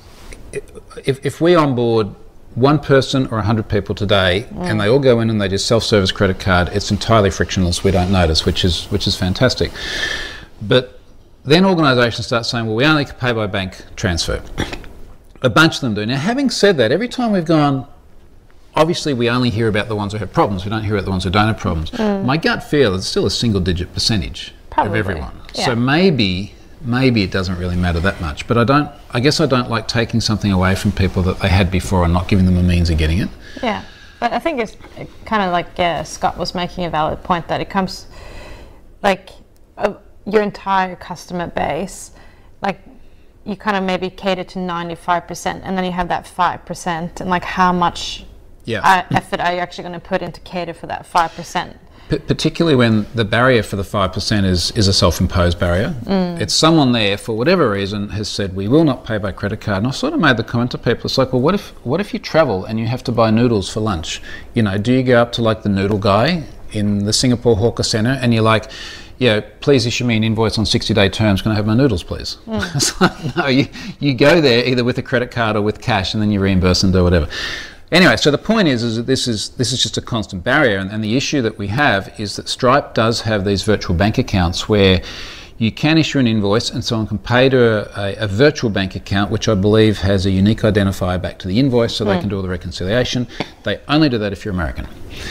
if we onboard one person or 100 people today and they all go in and they just self-service credit card, it's entirely frictionless. We don't notice, which is fantastic. But then organisations start saying, well, we only can pay by bank transfer. A bunch of them do. Now, having said that, every time we've gone, obviously we only hear about the ones who have problems. We don't hear about the ones who don't have problems. My gut feel is still a single-digit percentage of everyone. Yeah. So maybe it doesn't really matter that much. But I guess I don't like taking something away from people that they had before and not giving them a means of getting it. Yeah, but I think it's kind of like Scott was making a valid point, that it comes like your entire customer base, like you kind of maybe cater to 95%, and then you have that 5%, and like how much effort are you actually going to put into cater for that 5%? Particularly when the barrier for the 5% is a self-imposed barrier. It's someone there, for whatever reason, has said, we will not pay by credit card. And I sort of made the comment to people, it's like, well, what if you travel and you have to buy noodles for lunch? Do you go up to like the noodle guy in the Singapore Hawker Centre and you're like, please issue me an invoice on 60-day terms, can I have my noodles, please? It's like, no, you go there either with a credit card or with cash, and then you reimburse and do whatever. Anyway, so the point is that this is just a constant barrier, and the issue that we have is that Stripe does have these virtual bank accounts where you can issue an invoice and someone can pay to a virtual bank account, which I believe has a unique identifier back to the invoice, so they can do all the reconciliation. They only do that if you're American.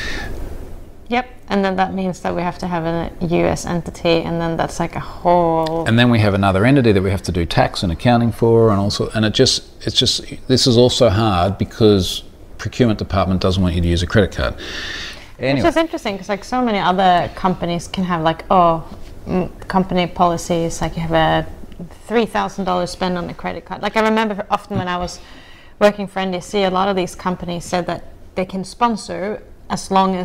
Yep, and then that means that we have to have a US entity, and then that's like a whole... And then we have another entity that we have to do tax and accounting for, and it's just this is also hard because procurement department doesn't want you to use a credit card. Anyway. Which is interesting, because like so many other companies can have like company policies, like you have a $3,000 spend on a credit card. Like I remember often when I was working for NDC, a lot of these companies said that they can sponsor as long as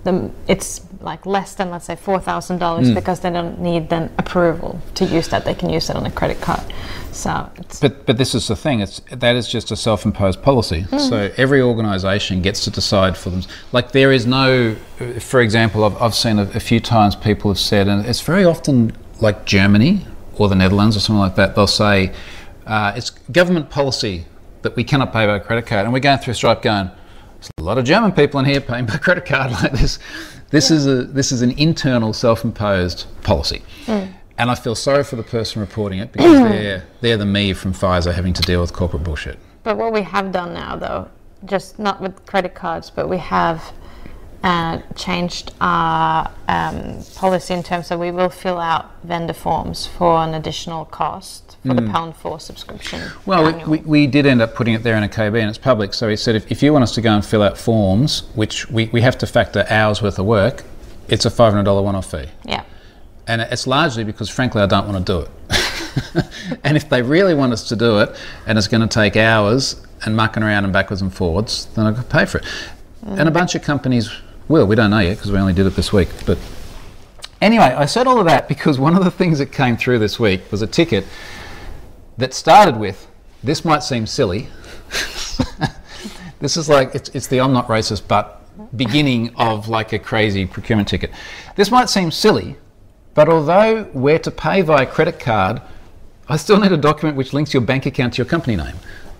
it's like less than, let's say, $4,000 because they don't need then approval to use that. They can use it on a credit card. So it's but this is the thing. That is just a self-imposed policy. So every organisation gets to decide for them. Like there is no, for example, I've seen a few times people have said, and it's very often like Germany or the Netherlands or something like that. They'll say it's government policy that we cannot pay by credit card, and we're going through Stripe going, there's a lot of German people in here paying by credit card like this. This is an internal self-imposed policy. And I feel sorry for the person reporting it because they're the me from Pfizer having to deal with corporate bullshit. But what we have done now, though, just not with credit cards, but we have changed our policy in terms of we will fill out vendor forms for an additional cost for the £4 subscription. Well, we did end up putting it there in a KB and it's public. So he said if you want us to go and fill out forms, which we have to factor hours worth of work, it's a $500 one-off fee. Yeah. And it's largely because, frankly, I don't want to do it. And if they really want us to do it, and it's going to take hours and mucking around and backwards and forwards, then I've got to pay for it. And a bunch of companies will. We don't know yet because we only did it this week. But anyway, I said all of that because one of the things that came through this week was a ticket that started with, this might seem silly. This is like, it's the I'm not racist, but beginning of like a crazy procurement ticket. This might seem silly, but although we're to pay via credit card, I still need a document which links your bank account to your company name.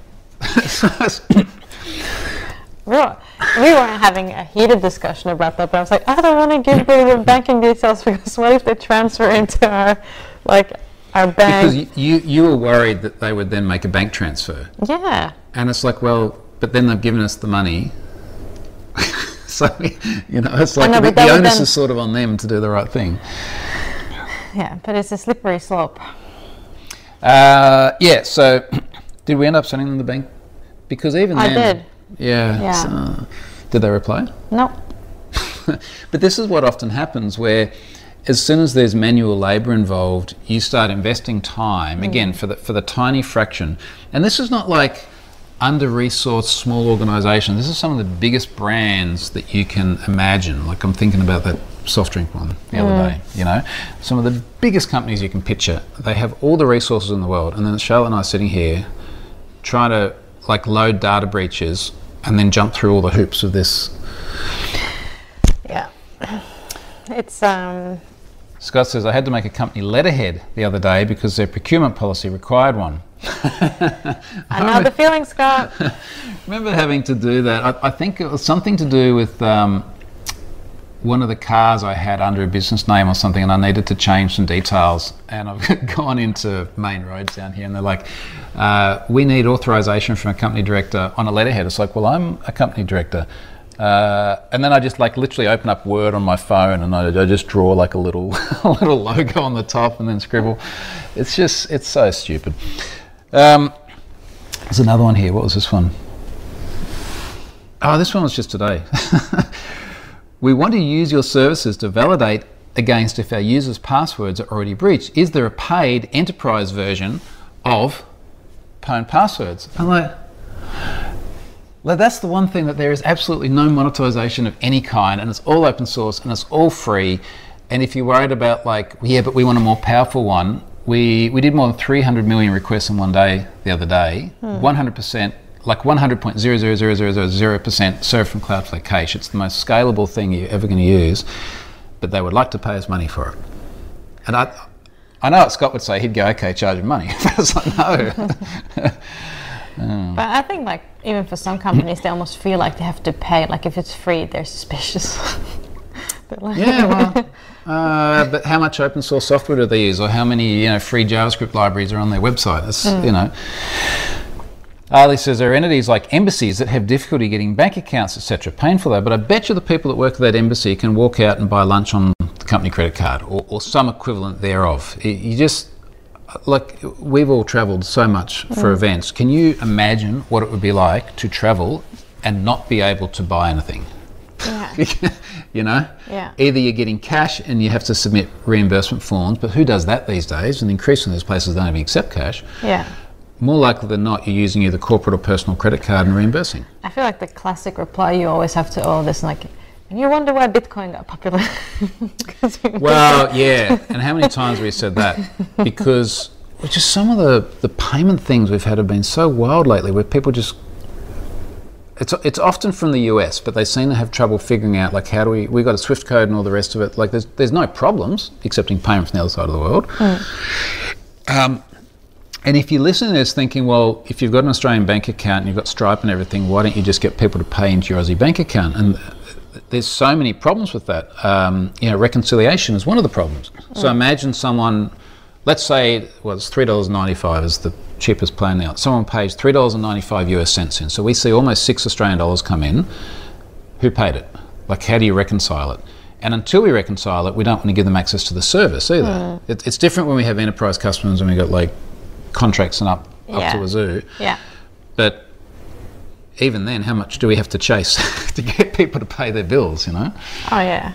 We weren't having a heated discussion about that, but I was like, I don't want to give the banking details because what if they transfer into our bank? Because you were worried that they would then make a bank transfer. Yeah. And it's like, well, but then they've given us the money. So, it's like the onus is sort of on them to do the right thing. Yeah, but it's a slippery slope. Yeah, so did we end up sending them the bank? Because even then... I did. Yeah. So, did they reply? No. But this is what often happens where as soon as there's manual labour involved, you start investing time, again, for the tiny fraction. And this is not like under-resourced small organisations. This is some of the biggest brands that you can imagine. Like I'm thinking about that soft drink one the other day, Some of the biggest companies you can picture, they have all the resources in the world. And then Charlotte and I are sitting here trying to load data breaches and then jump through all the hoops of this. Yeah. It's Scott says, I had to make a company letterhead the other day because their procurement policy required one. I know the feeling, Scott. Remember having to do that. I think it was something to do with one of the cars I had under a business name or something, and I needed to change some details. And I've gone into Main Roads down here, and they're like, we need authorization from a company director on a letterhead. It's like, well, I'm a company director. And then I just literally open up Word on my phone and I just draw a little logo on the top and then scribble. It's so stupid. There's another one here. What was this one? Oh, this one was just today. We want to use your services to validate against if our users' passwords are already breached. Is there a paid enterprise version of Pwn Passwords? I'm like, that's the one thing, that there is absolutely no monetization of any kind, and it's all open source and it's all free. And if you're worried about but we want a more powerful one, we did more than 300 million requests in one day the other day, 100%, 100.00000% served from Cloudflare Cache. It's the most scalable thing you're ever going to use, but they would like to pay us money for it. And I know what Scott would say. He'd go, okay, charge him money. I was like, no. But I think even for some companies, they almost feel like they have to pay. If it's free, they're suspicious. But how much open source software do they use, or how many free JavaScript libraries are on their website? It's Ali says there are entities like embassies that have difficulty getting bank accounts, etc. Painful though, but I bet you the people that work at that embassy can walk out and buy lunch on the company credit card or some equivalent thereof. You just we've all travelled so much for events. Can you imagine what it would be like to travel and not be able to buy anything? Yeah. Either you're getting cash and you have to submit reimbursement forms, but who does that these days? And increasingly those places don't even accept cash. Yeah. More likely than not, you're using either corporate or personal credit card and reimbursing. I feel like the classic reply you always have to all this, And you wonder why Bitcoin got popular. Well, yeah. And how many times have we said that? Because just some of the payment things we've had have been so wild lately, where people just... It's often from the US, but they seem to have trouble figuring out, like, how do we got a SWIFT code and all the rest of it. Like, there's no problems, accepting payment from the other side of the world. And if you listen to this thinking, well, if you've got an Australian bank account and you've got Stripe and everything, why don't you just get people to pay into your Aussie bank account? And there's so many problems with that. Reconciliation is one of the problems. So imagine someone, let's say, it's $3.95 is the cheapest plan now. Someone pays $3.95 US cents in. So we see almost $6 come in. Who paid it? Like, how do you reconcile it? And until we reconcile it, we don't want to give them access to the service either. It's different when we have enterprise customers and we got like contracts and up to a zoo. Yeah. But even then, how much do we have to chase to get people to pay their bills, you know? Oh, yeah.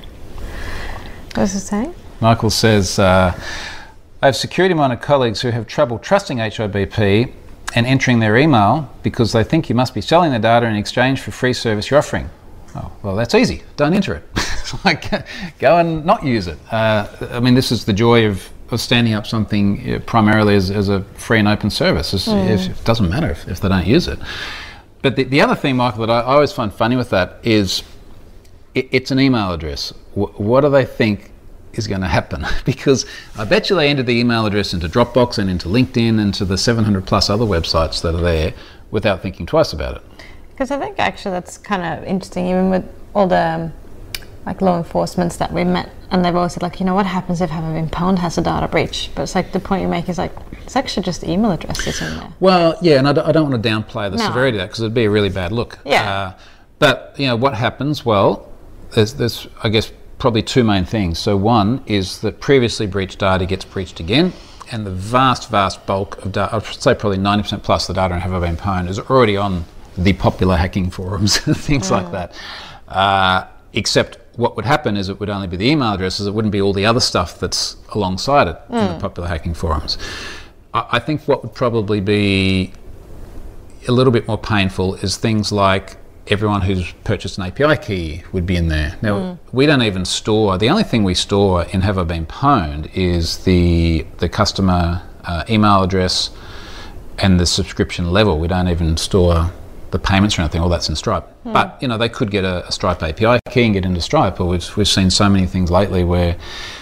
What was it saying? Michael says, I have security-minded colleagues who have trouble trusting HIBP and entering their email because they think you must be selling their data in exchange for free service you're offering. Oh, well, that's easy. Don't enter it. Like, go and not use it. I mean, this is the joy of standing up something primarily as a free and open service. It doesn't matter if they don't use it. But the other thing, Michael, that I always find funny with that is it's an email address. What do they think is going to happen? Because I bet you they entered the email address into Dropbox and into LinkedIn and to the 700 plus other websites that are there without thinking twice about it. Because I think actually that's kind of interesting, even with all the like law enforcements that we met, and they've always said, like, you know, what happens if Have I Been Pwned has a data breach? But it's like the point you make is like, it's actually just email addresses in there. Well, yeah, and I don't want to downplay the severity of that because it'd be a really bad look. Yeah. But, you know, what happens? Well, there's, I guess, probably two main things. So one is that previously breached data gets breached again, and the vast bulk of data, I'd say probably 90% plus the data in Have I Been Pwned is already on the popular hacking forums and things like that. Except what would happen is it would only be the email addresses, it wouldn't be all the other stuff that's alongside it in the popular hacking forums. I think what would probably be a little bit more painful is things like everyone who's purchased an API key would be in there. Now, we don't even store, the only thing we store in Have I Been Pwned is the customer email address and the subscription level. We don't even store the payments or anything, all that's in Stripe. But, you know, they could get a Stripe API key and get into Stripe, or we've seen so many things lately where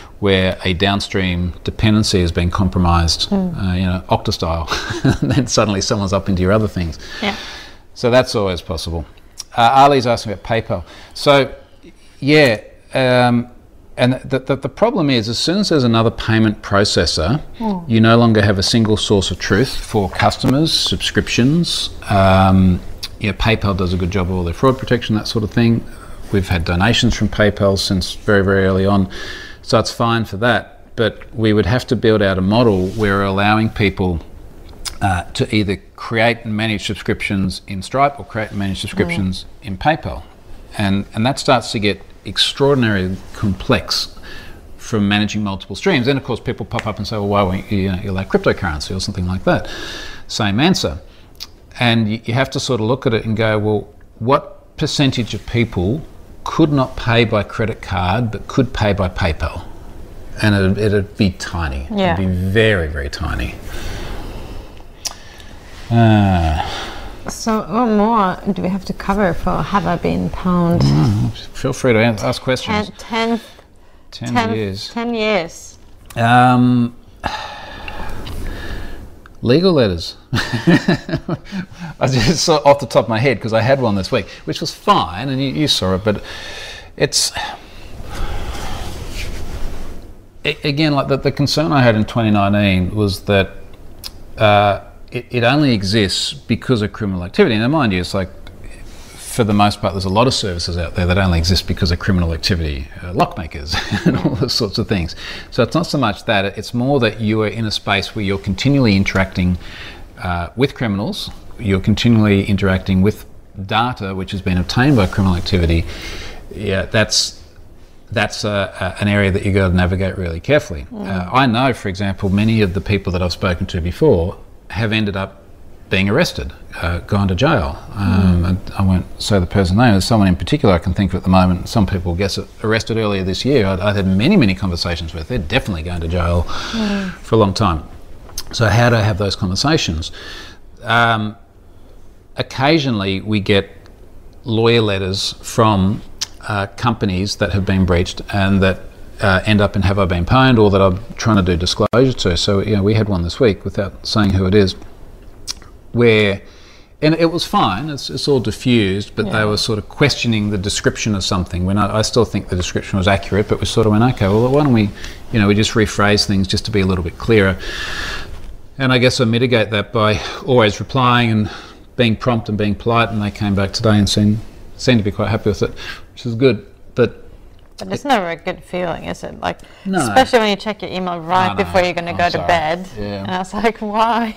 a downstream dependency has been compromised, you know, Okta style, and then suddenly someone's up into your other things. Yeah. So that's always possible. Ali's asking about PayPal. So, yeah, and the problem is, as soon as there's another payment processor, you no longer have a single source of truth for customers, subscriptions. PayPal does a good job of all their fraud protection, that sort of thing. We've had donations from PayPal since very, very early on, so it's fine for that. But we would have to build out a model where we're allowing people to either create and manage subscriptions in Stripe or create and manage subscriptions in PayPal. And that starts to get extraordinarily complex from managing multiple streams. Then, of course, people pop up and say, well, why won't you allow cryptocurrency or something like that? Same answer. And you have to sort of look at it and go, well, what percentage of people could not pay by credit card but could pay by PayPal? And it'd be tiny. Yeah. It'd be very, very tiny. So what more do we have to cover for Have I Been Pwned? Feel free to ask questions. 10 years. 10 years. Legal letters. I just saw off the top of my head because I had one this week, which was fine, and you saw it, but it's... Again, like the concern I had in 2019 was that it only exists because of criminal activity. Now, mind you, it's like, for the most part, there's a lot of services out there that only exist because of criminal activity, lockmakers and all those sorts of things. So it's not so much that, it's more that you are in a space where you're continually interacting with criminals, you're continually interacting with data which has been obtained by criminal activity. Yeah, that's an area that you've got to navigate really carefully. I know, for example, many of the people that I've spoken to before have ended up being arrested, gone to jail. And I won't say the person's name. There's someone in particular I can think of at the moment. Some people guess arrested earlier this year. I had many conversations with. They're definitely going to jail for a long time. So how do I have those conversations? Occasionally we get lawyer letters from companies that have been breached and that end up in have I been pwned, or that I'm trying to do disclosure to. So we had one this week, without saying who it is, where, and it was fine, it's all diffused, but they were sort of questioning the description of something when I still think the description was accurate, but we sort of went, okay, well, why don't we, we just rephrase things just to be a little bit clearer. And I guess I mitigate that by always replying and being prompt and being polite, and they came back today and seemed to be quite happy with it, which is good. But it's never a good feeling, is it? Like, no. Especially when you check your email before you're going to go to bed. Yeah. And I was like, why?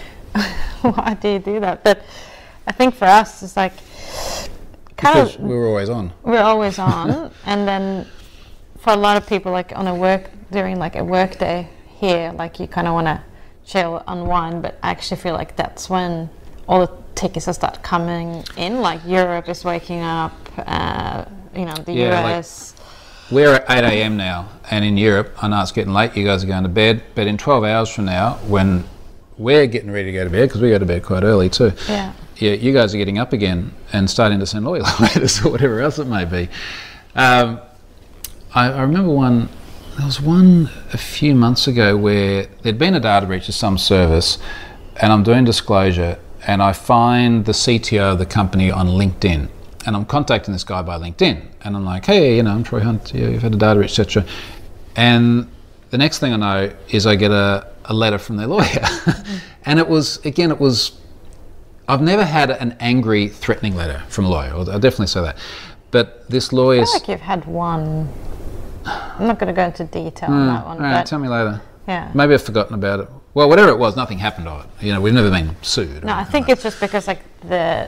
Why do you do that? But I think for us, it's like because we're always on. We're always on, and then for a lot of people, like during like a work day here, like you kind of want to chill, unwind, but I actually feel like that's when all the tickets start coming in. Like Europe is waking up, the US. We're at 8 a.m. now, and in Europe, I know it's getting late, you guys are going to bed, but in 12 hours from now, when we're getting ready to go to bed, because we go to bed quite early too, you guys are getting up again and starting to send lawyer letters or whatever else it may be. I remember there was one a few months ago where there'd been a data breach of some service, and I'm doing disclosure, and I find the CTO of the company on LinkedIn, and I'm contacting this guy by LinkedIn, and I'm like, hey, I'm Troy Hunt, you've had a data breach, etc. And the next thing I know is I get a letter from their lawyer. And it was, I've never had an angry, threatening letter from a lawyer, I'll definitely say that. But this lawyer's... I feel like you've had one. I'm not going to go into detail on that one. All right, tell me later. Yeah. Maybe I've forgotten about it. Well, whatever it was, nothing happened to it. We've never been sued. No, I think it's just because like the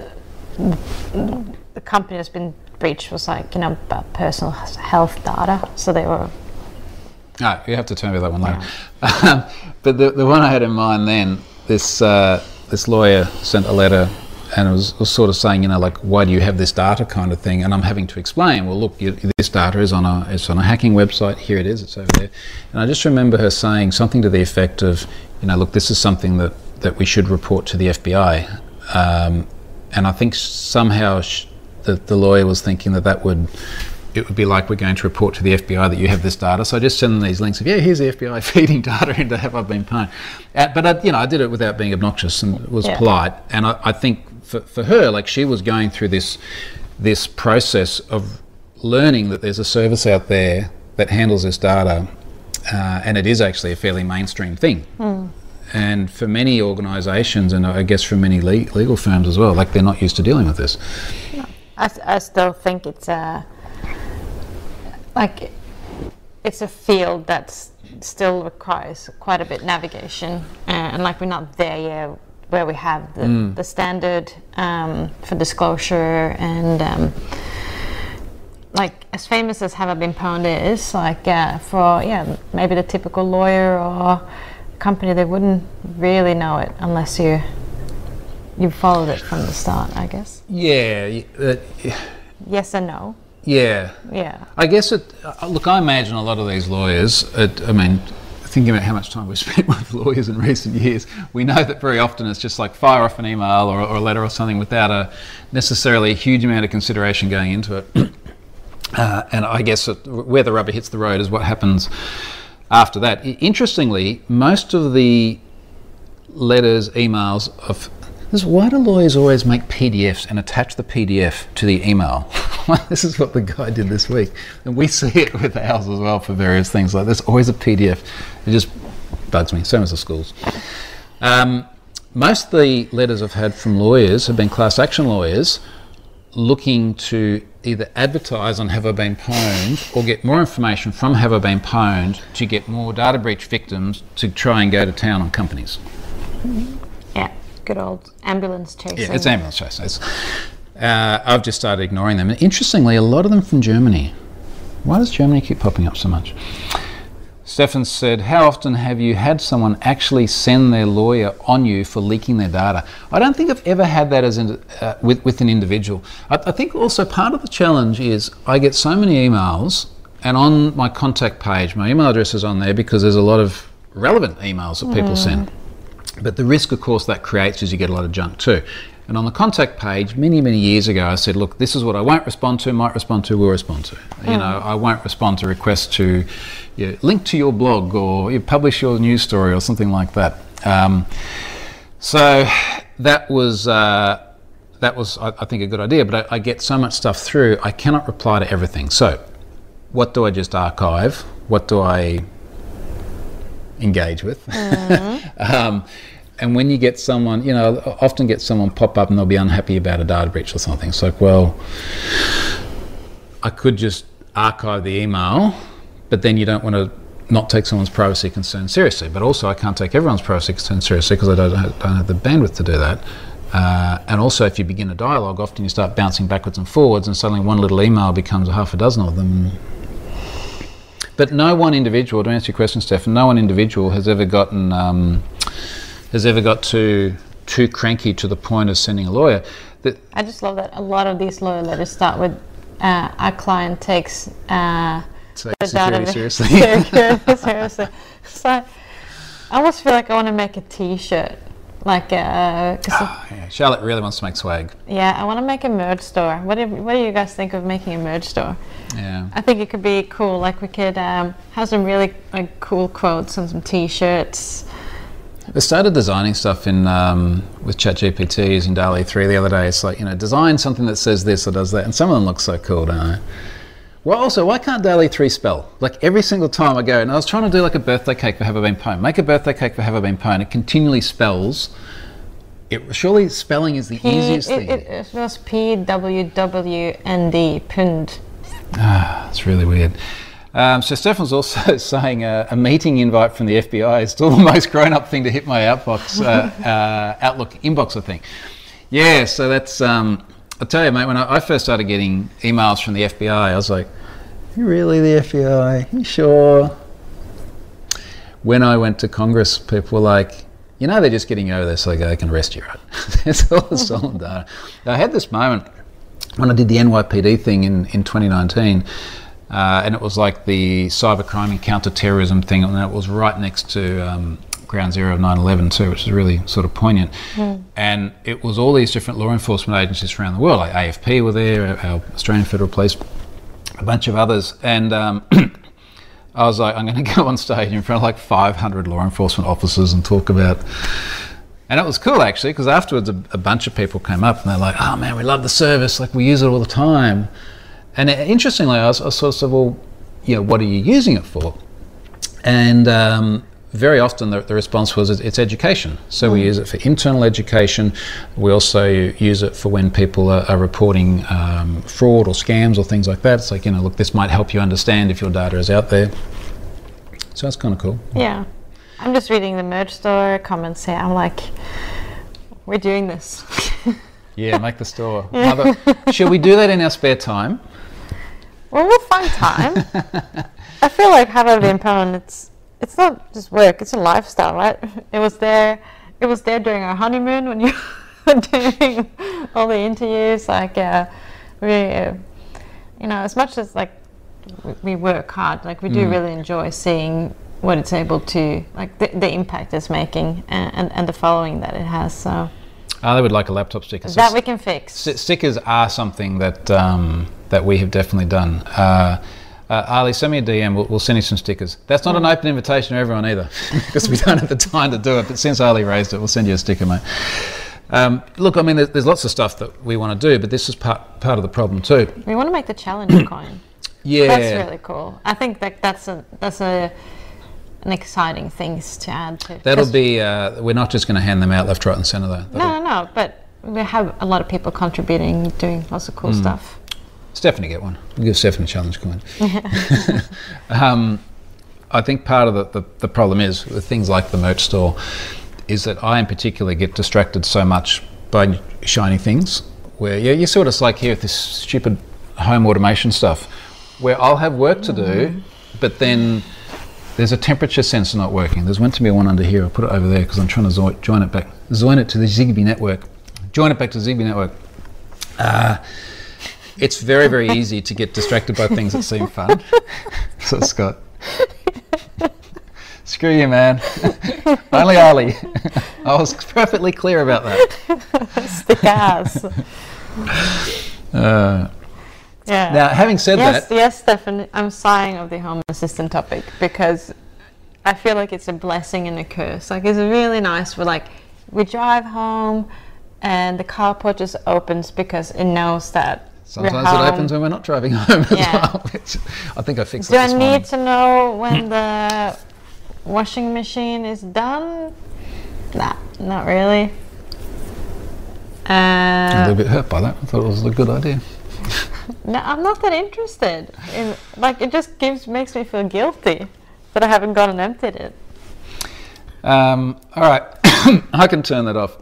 company that's been breached was like, about personal health data. So they were... Oh, you have to tell me that one later. Yeah. But the one I had in mind then, this lawyer sent a letter, and it was sort of saying, like, why do you have this data kind of thing? And I'm having to explain, well, look, this data is on a hacking website. Here it is. It's over there. And I just remember her saying something to the effect of, look, this is something that we should report to the FBI. And I think somehow the lawyer was thinking that it would be like we're going to report to the FBI that you have this data. So I just send them these links of, here's the FBI feeding data into have I been pwned. But I did it without being obnoxious and was polite. And I think for her, like, she was going through this process of learning that there's a service out there that handles this data, and it is actually a fairly mainstream thing. And for many organisations, and I guess for many legal firms as well, like, they're not used to dealing with this. I still think it's a field that still requires quite a bit of navigation, and like we're not there yet where we have the standard for disclosure, and like as famous as Have I Been Pwned is, like for maybe the typical lawyer or company, they wouldn't really know it unless you followed it from the start, I guess. Yes and no. Yeah. I guess look, I imagine a lot of these lawyers, thinking about how much time we've spent with lawyers in recent years, we know that very often it's just like fire off an email or a letter or something without necessarily a huge amount of consideration going into it. And I guess where the rubber hits the road is what happens after that. Interestingly, most of the letters, emails why do lawyers always make PDFs and attach the PDF to the email? This is what the guy did this week. And we see it with ours as well for various things. Like, there's always a PDF. It just bugs me, same as the schools. Most of the letters I've had from lawyers have been class action lawyers looking to either advertise on Have I Been Pwned or get more information from Have I Been Pwned to get more data breach victims to try and go to town on companies. Yeah, good old ambulance chasing. Yeah, it's ambulance chasing. I've just started ignoring them. And interestingly, a lot of them from Germany. Why does Germany keep popping up so much? Stefan said, how often have you had someone actually send their lawyer on you for leaking their data? I don't think I've ever had that as with an individual. I think also part of the challenge is I get so many emails, and on my contact page, my email address is on there because there's a lot of relevant emails that people send. But the risk, of course, that creates is you get a lot of junk too. And on the contact page, many, many years ago, I said, look, this is what I won't respond to, might respond to, will respond to. You know, I won't respond to requests to link to your blog or you publish your news story or something like that. So that was, I think, a good idea, but I get so much stuff through, I cannot reply to everything. So what do I just archive? What do I engage with? And when you get someone, you know, often get someone pop up and they'll be unhappy about a data breach or something. It's like, well, I could just archive the email, but then you don't want to not take someone's privacy concern seriously. But also I can't take everyone's privacy concern seriously because I don't have the bandwidth to do that. And also if you begin a dialogue, often you start bouncing backwards and forwards and suddenly one little email becomes a half a dozen of them. But no one individual, to answer your question, Stefan, no one individual has ever gotten... got too cranky to the point of sending a lawyer. I just love that a lot of these lawyer letters start with our client takes security seriously. Seriously. So I almost feel like I want to make a T-shirt, like Charlotte really wants to make swag. Yeah, I want to make a merch store. What do you guys think of making a merch store? Yeah, I think it could be cool. Like we could have some really like cool quotes and some T-shirts. I started designing stuff in with ChatGPT using DALL-E 3 the other day. It's like, you know, design something that says this or does that, and some of them look so cool, don't they? Well, also, why can't DALL-E 3 spell? Like every single time I go, and I was trying to do like a birthday cake for Have I Been Pwned. Make a birthday cake for Have I Been Pwned. It continually spells. Surely spelling is the easiest thing. It spells P-W-W-N-D, Pund. It's really weird. So Stefan's also saying a meeting invite from the FBI is still the most grown-up thing to hit my Outlook inbox, I think. Yeah, so that's... I'll tell you, mate, when I first started getting emails from the FBI, I was like, you really the FBI? You sure? When I went to Congress, people were like, you know, they're just getting over this so they can arrest you, right? It's all stolen data. I had this moment when I did the NYPD thing in 2019, and it was like the cybercrime and counter-terrorism thing, and it was right next to Ground Zero of 9/11 too, which is really sort of poignant. And it was all these different law enforcement agencies around the world, like AFP were there, our Australian Federal Police, a bunch of others, and I was like, I'm going to go on stage in front of like 500 law enforcement officers and talk about... And it was cool actually, because afterwards a bunch of people came up and they're like, oh man, we love the service, like we use it all the time. And interestingly, I sort of said, well, you know, what are you using it for? And very often the response was it's education. So we use it for internal education. We also use it for when people are reporting fraud or scams or things like that. It's like, you know, look, this might help you understand if your data is out there. So that's kind of cool. Yeah. I'm just reading the merch store comments here. I'm like, we're doing this. Yeah, make the store. Yeah. Should we do that in our spare time? Well, we'll find time. I feel like Have I Been Pwned, it's not just work, it's a lifestyle, right? It was there during our honeymoon when you were doing all the interviews. Like, we, you know, as much as like we work hard, like we do really enjoy seeing what it's able to, like the impact it's making and the following that it has. So they would like a laptop sticker. That we can fix. Stickers are something that that we have definitely done. Ali, send me a DM, we'll send you some stickers. That's not an open invitation to everyone either, because we don't have the time to do it, but since Ali raised it, we'll send you a sticker, mate. Look, I mean, there's lots of stuff that we want to do, but this is part of the problem too. We want to make the Challenger coin. Yeah. That's really cool. I think that's an exciting thing to add to. That'll be, we're not just going to hand them out left, right and centre though. No, but we have a lot of people contributing, doing lots of cool stuff. Stephanie get one. We'll give Stephanie a challenge coin. I think part of the problem is with things like the merch store is that I in particular get distracted so much by shiny things where you sort of like here with this stupid home automation stuff where I'll have work to do, but then There's a temperature sensor not working. There's meant to be one under here. I'll put it over there because I'm trying to join it back. Join it to the Zigbee network. Join it back to the Zigbee network. It's very, very easy to get distracted by things that seem fun. So, Scott. Screw you, man. Only Ali. I was perfectly clear about that. Stick ass. Yeah. Now, having said that... Yes, Stefan, I'm sighing of the Home Assistant topic because I feel like it's a blessing and a curse. Like, it's really nice for, like, we drive home and the carport just opens because it knows that sometimes it opens when we're not driving home as well. Which I think I fixed that this morning. Do I need to know when the washing machine is done? Nah, not really. I'm a little bit hurt by that. I thought it was a good idea. No, I'm not that interested. Like, it just makes me feel guilty that I haven't gone and emptied it. All right, I can turn that off.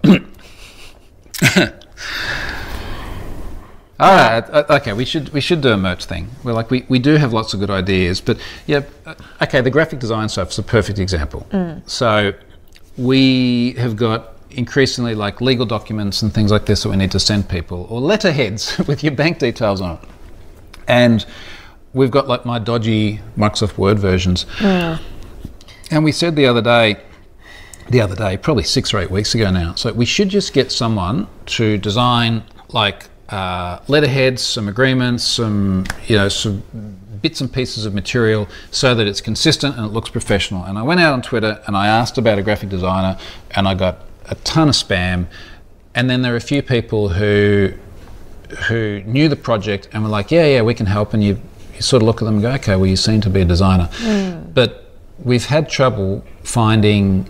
All right, okay. We should do a merch thing. We do have lots of good ideas, but yeah, okay. The graphic design stuff is a perfect example. So we have got increasingly like legal documents and things like this that we need to send people, or letterheads with your bank details on it. And we've got like my dodgy Microsoft Word versions. And we said the other day, probably 6 or 8 weeks ago now, so we should just get someone to design like letterheads, some agreements, some bits and pieces of material so that it's consistent and it looks professional. And I went out on Twitter and I asked about a graphic designer and I got a ton of spam, and then there are a few people who knew the project and were like, yeah, we can help, and you sort of look at them and go, okay, well, you seem to be a designer. But we've had trouble finding,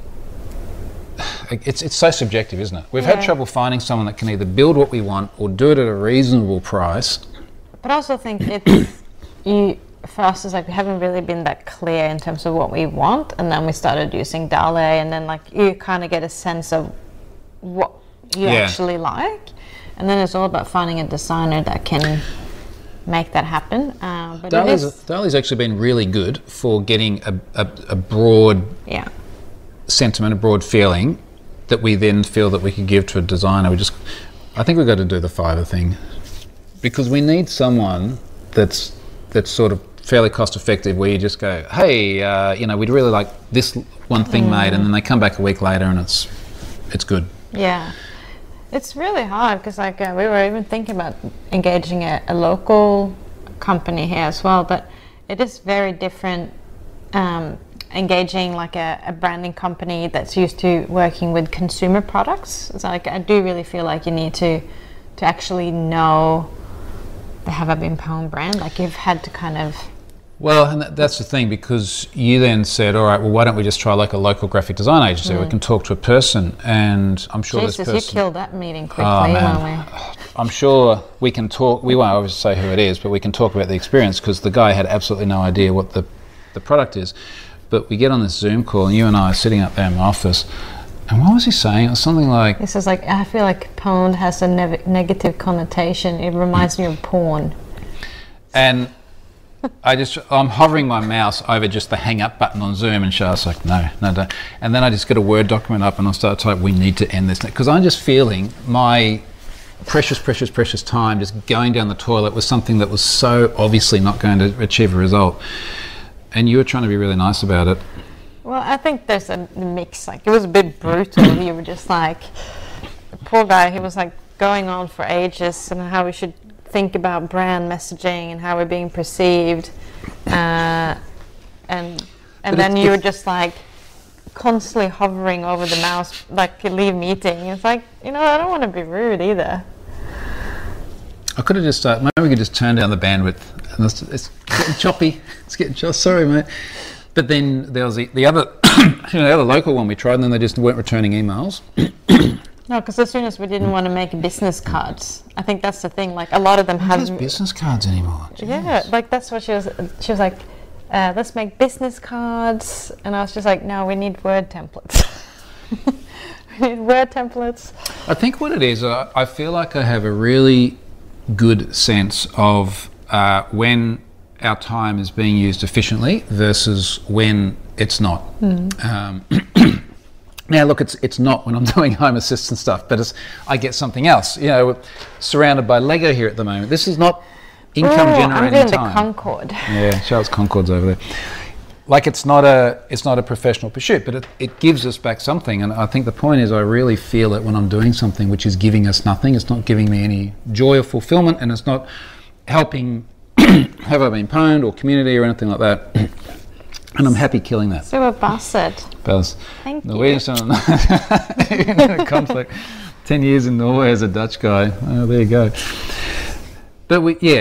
it's so subjective, isn't it? We've had trouble finding someone that can either build what we want or do it at a reasonable price. But I also think for us, it's like we haven't really been that clear in terms of what we want, and then we started using DALL-E, and then like you kind of get a sense of what you actually like, and then it's all about finding a designer that can make that happen. But DALL-E's actually been really good for getting a broad sentiment, a broad feeling that we then feel that we could give to a designer. I think we've got to do the Fiverr thing because we need someone that's sort of fairly cost effective, where you just go, hey, we'd really like this one thing made, and then they come back a week later and it's good. Yeah, it's really hard because like we were even thinking about engaging a local company here as well, but it is very different engaging like a branding company that's used to working with consumer products. It's like I do really feel like you need to actually know they have a BIM Pwn brand. Like you've had to kind of... Well, and that's the thing, because you then said, all right, well, why don't we just try like a local graphic design agency where we can talk to a person, and I'm sure this person... you killed that meeting quickly, won't we? I'm sure we can talk, we won't obviously say who it is, but we can talk about the experience, because the guy had absolutely no idea what the product is. But we get on this Zoom call and you and I are sitting up there in my office, and what was he saying? It was something like... This is like, I feel like pwned has a negative connotation. It reminds me of porn. And I'm hovering my mouse over just the hang up button on Zoom, and Char's like, no, don't. And then I just get a Word document up and I start typing, we need to end this, because I'm just feeling my precious time just going down the toilet with something that was so obviously not going to achieve a result. And you were trying to be really nice about it. Well, I think there's a mix. Like, it was a bit brutal. You were just like, the poor guy, he was like going on for ages and how we should think about brand messaging and how we're being perceived. And then you were just like constantly hovering over the mouse, like you leave meeting. It's like, I don't want to be rude either. I could have just maybe we could just turn down the bandwidth. And it's getting choppy. It's getting choppy. Sorry, mate. But then there was the other, the other local one we tried, and then they just weren't returning emails. No, because as soon as we didn't want to make business cards, I think that's the thing. Like a lot of them have business cards anymore. Jeez. Yeah, like that's what she was like, let's make business cards, and I was just like, no, we need Word templates. We need Word templates. I think what it is, I feel like I have a really good sense of when our time is being used efficiently versus when it's not. Now, look, it's not when I'm doing home assistant stuff, but I get something else. You know, we're surrounded by Lego here at the moment. This is not income generating I'm doing time. the Concorde. Yeah, Charles Concorde's over there. Like it's not a professional pursuit, but it gives us back something. And I think the point is, I really feel it when I'm doing something which is giving us nothing. It's not giving me any joy or fulfillment, and it's not helping. Have I been pwned or community or anything like that? And I'm happy killing that. So we're busted. Bells. Thank you. Norwegian in conflict. 10 years in Norway as a Dutch guy. Oh, there you go. But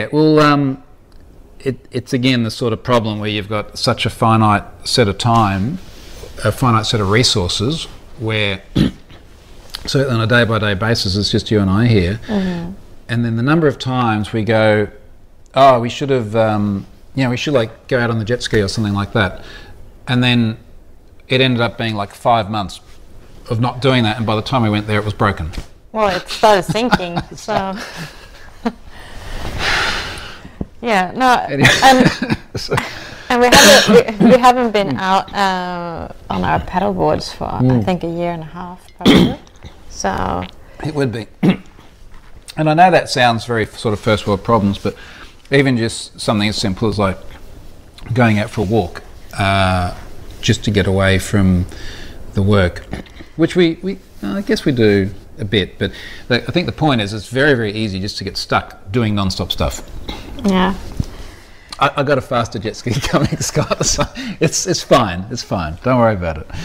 it's again the sort of problem where you've got such a finite set of time, a finite set of resources, where certainly on a day-by-day basis it's just you and I here, and then the number of times we go, oh, we should have, we should like go out on the jet ski or something like that, and then it ended up being like 5 months of not doing that, and by the time we went there it was broken. Well, it started sinking, so... Yeah, no, and we haven't been out on our pedal boards for I think a year and a half, probably. So it would be, and I know that sounds very sort of first world problems, but even just something as simple as like going out for a walk, just to get away from the work, which we I guess we do a bit, but I think the point is it's very, very easy just to get stuck doing non-stop stuff. Yeah. I got a faster jet ski coming, Scott, so it's fine. It's fine. Don't worry about it.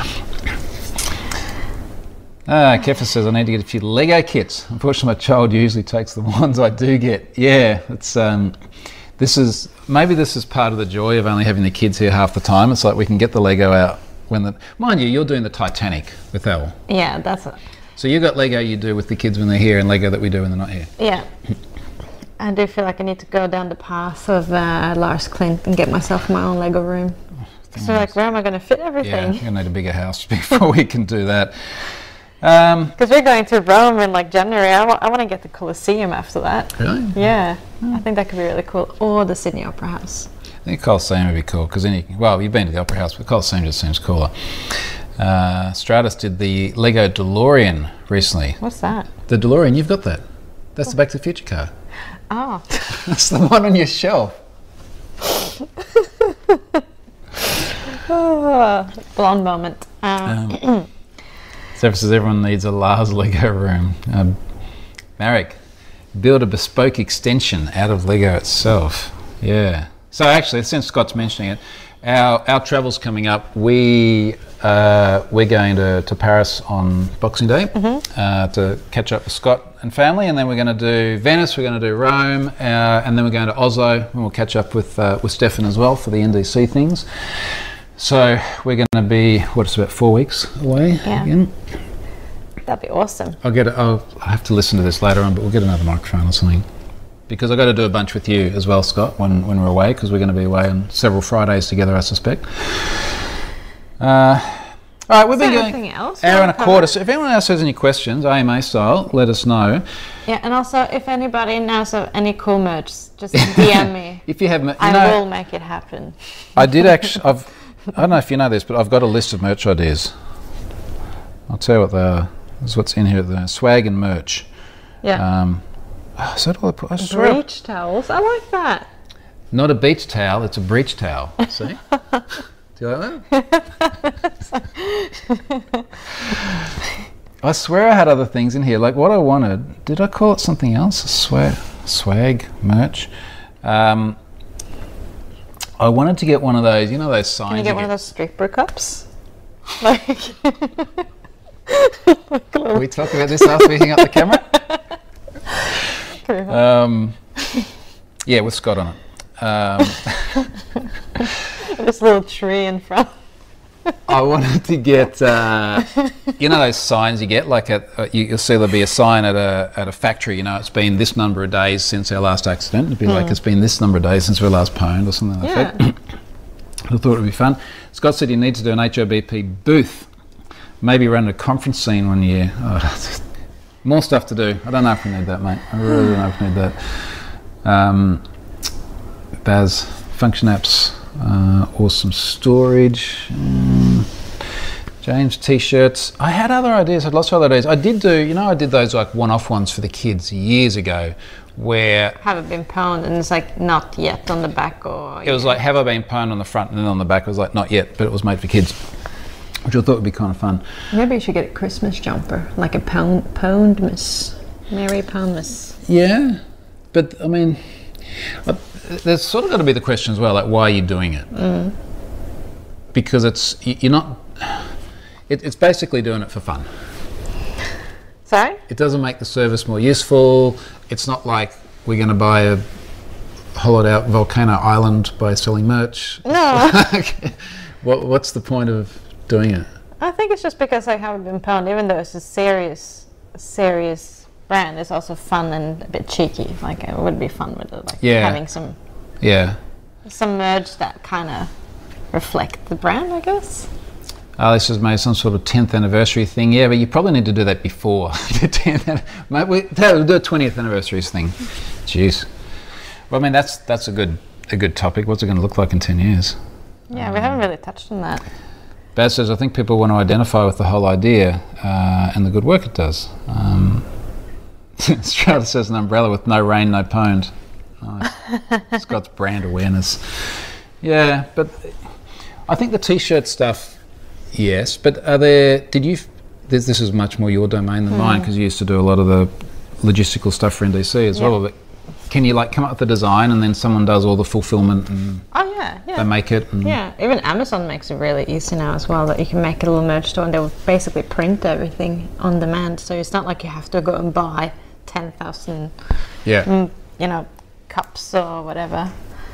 Keffa says I need to get a few Lego kits. Unfortunately, my child usually takes the ones I do get. Yeah, it's this is part of the joy of only having the kids here half the time. It's like we can get the Lego out mind you, you're doing the Titanic with Elle. Yeah, that's it. So you got Lego you do with the kids when they're here, and Lego that we do when they're not here. Yeah. I do feel like I need to go down the path of Lars Klint and get myself my own Lego room. So like, where am I going to fit everything? Yeah, you're going to need a bigger house before we can do that. Because we're going to Rome in like January. I want to get the Colosseum after that. Really? Yeah. I think that could be really cool. Or the Sydney Opera House. I think Colosseum would be cool, because then you've been to the Opera House, but Colosseum just seems cooler. Stratus did the Lego DeLorean recently. What's that? The DeLorean, you've got that. That's the Back to the Future car. Oh. That's the one on your shelf. Blonde moment. Steph says everyone needs a Lars Lego room. Marek, build a bespoke extension out of Lego itself. Yeah. So actually, since Scott's mentioning it, our travel's coming up. We're going to Paris on Boxing Day to catch up with Scott and family, and then we're going to do Venice, we're going to do Rome, and then we're going to Oslo, and we'll catch up with Stefan as well for the NDC things. So we're going to be, it's about 4 weeks away again. That'd be awesome. I'll have to listen to this later on, but we'll get another microphone or something. Because I've got to do a bunch with you as well, Scott, when we're away, because we're going to be away on several Fridays together, I suspect. All right, we've been going hour and a quarter. So if anyone else has any questions, AMA style, let us know. Yeah, and also if anybody knows of any cool merch, just DM me. If you have, I will make it happen. I did actually. I don't know if you know this, but I've got a list of merch ideas. I'll tell you what they are. This is what's in here: the swag and merch. Yeah. So do I put? Breach towels. I like that. Not a beach towel; it's a breech towel. See? Do you like that? I swear I had other things in here. Like what I wanted. Did I call it something else? Swag merch. I wanted to get one of those. You know those signs. Can you get one of those street brew cups? Like. Are we talking about this after we hang up the camera? Yeah, with Scott on it. This little tree in front. I wanted to get, you know those signs you get, like you'll see there'll be a sign at a factory, you know, it's been this number of days since our last accident. It'd be like it's been this number of days since we were last pwned or something like that. I thought it would be fun. Scott said you need to do an HOBP booth. Maybe run a conference scene one year. Oh, more stuff to do. I don't know if we need that, mate. I really don't know if we need that. Baz, function apps, awesome storage. James, t-shirts. I had other ideas. I had lots of other ideas. I did those like one-off ones for the kids years ago, where have it been pwned, and it's like not yet on the back, or it was like have I been pwned on the front, and then on the back it was like not yet, but it was made for kids, which I thought would be kind of fun. Maybe you should get a Christmas jumper, like a Poundmas, Merry Poundmas. Yeah, but I mean, there's sort of got to be the question as well, like why are you doing it? Because you're not. It's basically doing it for fun. Sorry? It doesn't make the service more useful. It's not like we're going to buy a hollowed out volcano island by selling merch. No. What's the point of doing it? I think it's just because I haven't been pwned, even though it's a serious brand, it's also fun and a bit cheeky. Like it would be fun with it, like having some merch that kind of reflect the brand, I guess. Alice has made some sort of 10th anniversary thing. Yeah, but you probably need to do that before the 10th. Mate, we'll do a 20th anniversaries thing. Jeez. Well, I mean, that's a good topic. What's it going to look like in 10 years? Yeah, we haven't really touched on that. Baz says, I think people want to identify with the whole idea and the good work it does. Strata says an umbrella with no rain, no pwned. Nice. Scott's brand awareness. Yeah, but I think the t-shirt stuff, yes, but this is much more your domain than mine, because you used to do a lot of the logistical stuff for NDC as well. But can you like come up with the design and then someone does all the fulfillment and they make it? And even Amazon makes it really easy now as well, that you can make a little merch store and they'll basically print everything on demand. So it's not like you have to go and buy 10,000 cups or whatever.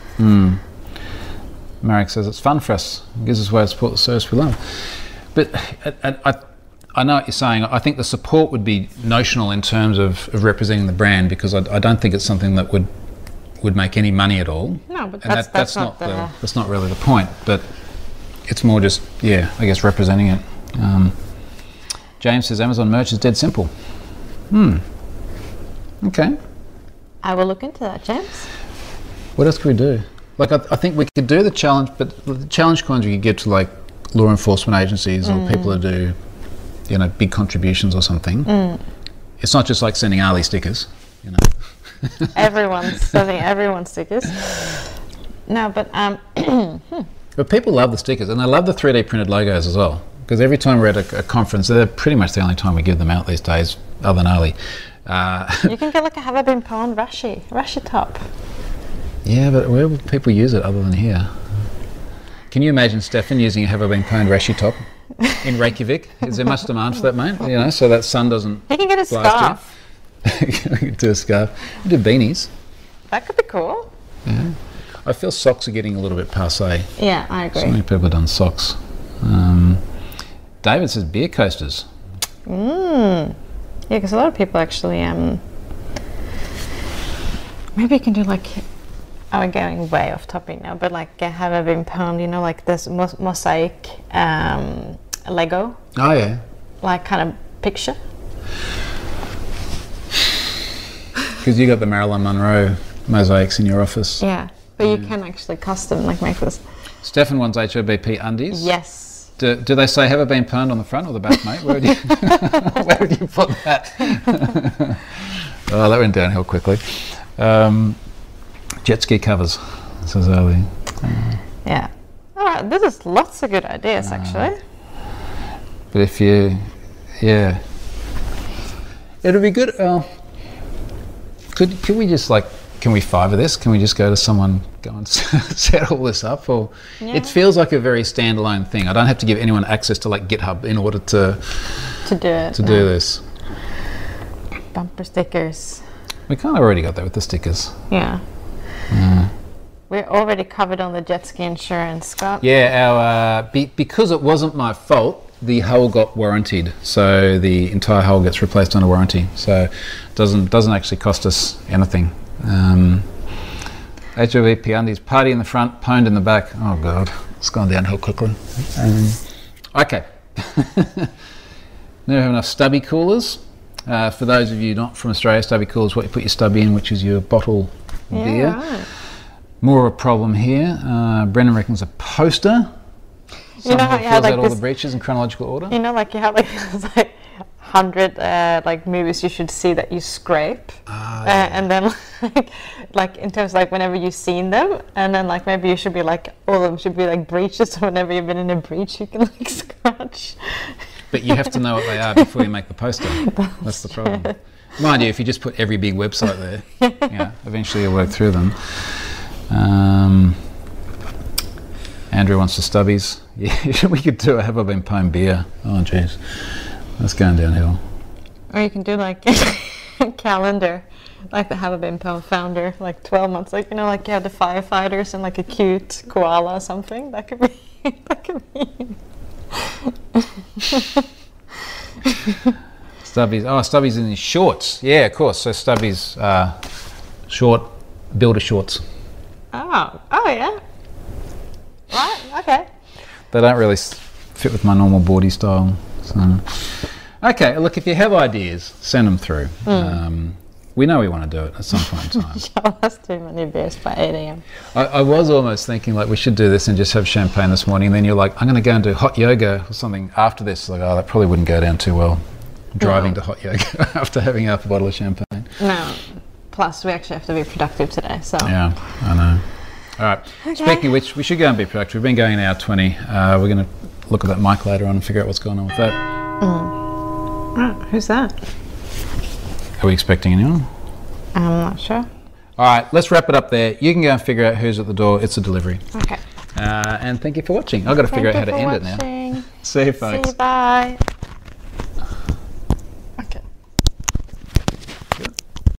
Marek says it's fun for us. It gives us a way to support the service we love. But I know what you're saying. I think the support would be notional in terms of representing the brand, because I don't think it's something that would make any money at all. No, but that's not really the point. But it's more just I guess representing it. James says Amazon merch is dead simple. Okay. I will look into that, James. What else can we do? Like, I think we could do the challenge, but the challenge coins we could give to like law enforcement agencies or people who do, big contributions or something. It's not just like sending Ali stickers, Everyone's sending everyone stickers. No, but but people love the stickers, and they love the 3D printed logos as well. Because every time we're at a conference, they're pretty much the only time we give them out these days, other than Ali. You can get like a Have I Been Pwned Rashi top. Yeah, but where would people use it other than here? Can you imagine Stefan using a Have I Been Pwned Rashi top in Reykjavik? Is there much demand for that, mate? So that sun doesn't. You can get a scarf. You can do a scarf. You do beanies. That could be cool. Yeah. I feel socks are getting a little bit passé. Yeah, I agree. So many people have done socks. David says beer coasters. Yeah, because a lot of people actually. Maybe you can do like. I'm going way off topic now, but like Have I Been Pwned, like this mosaic Lego. Oh yeah. Like kind of picture. Because you got the Marilyn Monroe mosaics in your office. Yeah, but you can actually custom make this. Stefan wants HOBP undies. Yes. Do they say Have I Been Pwned on the front or the back, mate? Where would you put that? Oh, that went downhill quickly. Jet ski covers, says Ali. Yeah. All right, this is lots of good ideas, actually. But if it'd be good. Could we just can we Fiverr this? Can we just go to someone, go and set all this up? Or it feels like a very standalone thing. I don't have to give anyone access to GitHub in order to do this. Bumper stickers. We kind of already got that with the stickers. Yeah. We're already covered on the jet ski insurance, Scott. Yeah, because it wasn't my fault, the hull got warrantied, so the entire hull gets replaced under warranty. So it doesn't actually cost us anything. HOVP undies, party in the front, pwned in the back. Oh god, it's gone downhill quickly. Okay. Now we have enough stubby coolers. For those of you not from Australia, stubby coolers, what you put your stubby in, which is your bottle beer. More of a problem here. Brendan reckons a poster. You know how you had fills like out all this, the breaches in chronological order. you know, like you have like this, like 100 like movies you should see that you scrape, and then like in terms of like whenever you've seen them, and then like maybe you should be like all of them should be like breaches. So whenever you've been in a breach, you can like scratch. But you have to know what they are before you make the poster. That's the problem. Mind you, if you just put every big website there, eventually you'll work through them. Andrew wants to stubbies. Yeah, we could do a Have I Been Pwned beer. Oh, jeez. That's going downhill. Or you can do like a calendar, like the Have I Been Pwned founder, like 12 months. Like, you know, like you have the firefighters and like a cute koala or something. That could be, that could be. Stubbies. Oh, Stubbies in his shorts. Yeah, of course. So Stubbies short builder shorts. Oh yeah. Right, okay. They don't really fit with my normal body style. So. Okay, look, if you have ideas, send them through. We know we want to do it at some point in time. Show us too many beers by 8 a.m. I was almost thinking like we should do this and just have champagne this morning. And then you're like, I'm going to go and do hot yoga or something after this. Like, oh, that probably wouldn't go down too well. Driving to hot yoga after having half a bottle of champagne. No, plus we actually have to be productive today. So yeah, I know. All right. Okay. Speaking of which, we should go and be productive. We've been going an hour 20. We're going to look at that mic later on and figure out what's going on with that. Oh, who's that? Are we expecting anyone? I'm not sure. All right, let's wrap it up there. You can go and figure out who's at the door. It's a delivery. Okay. And thank you for watching. I've got to figure out how to end it now. See you, folks. See you, bye.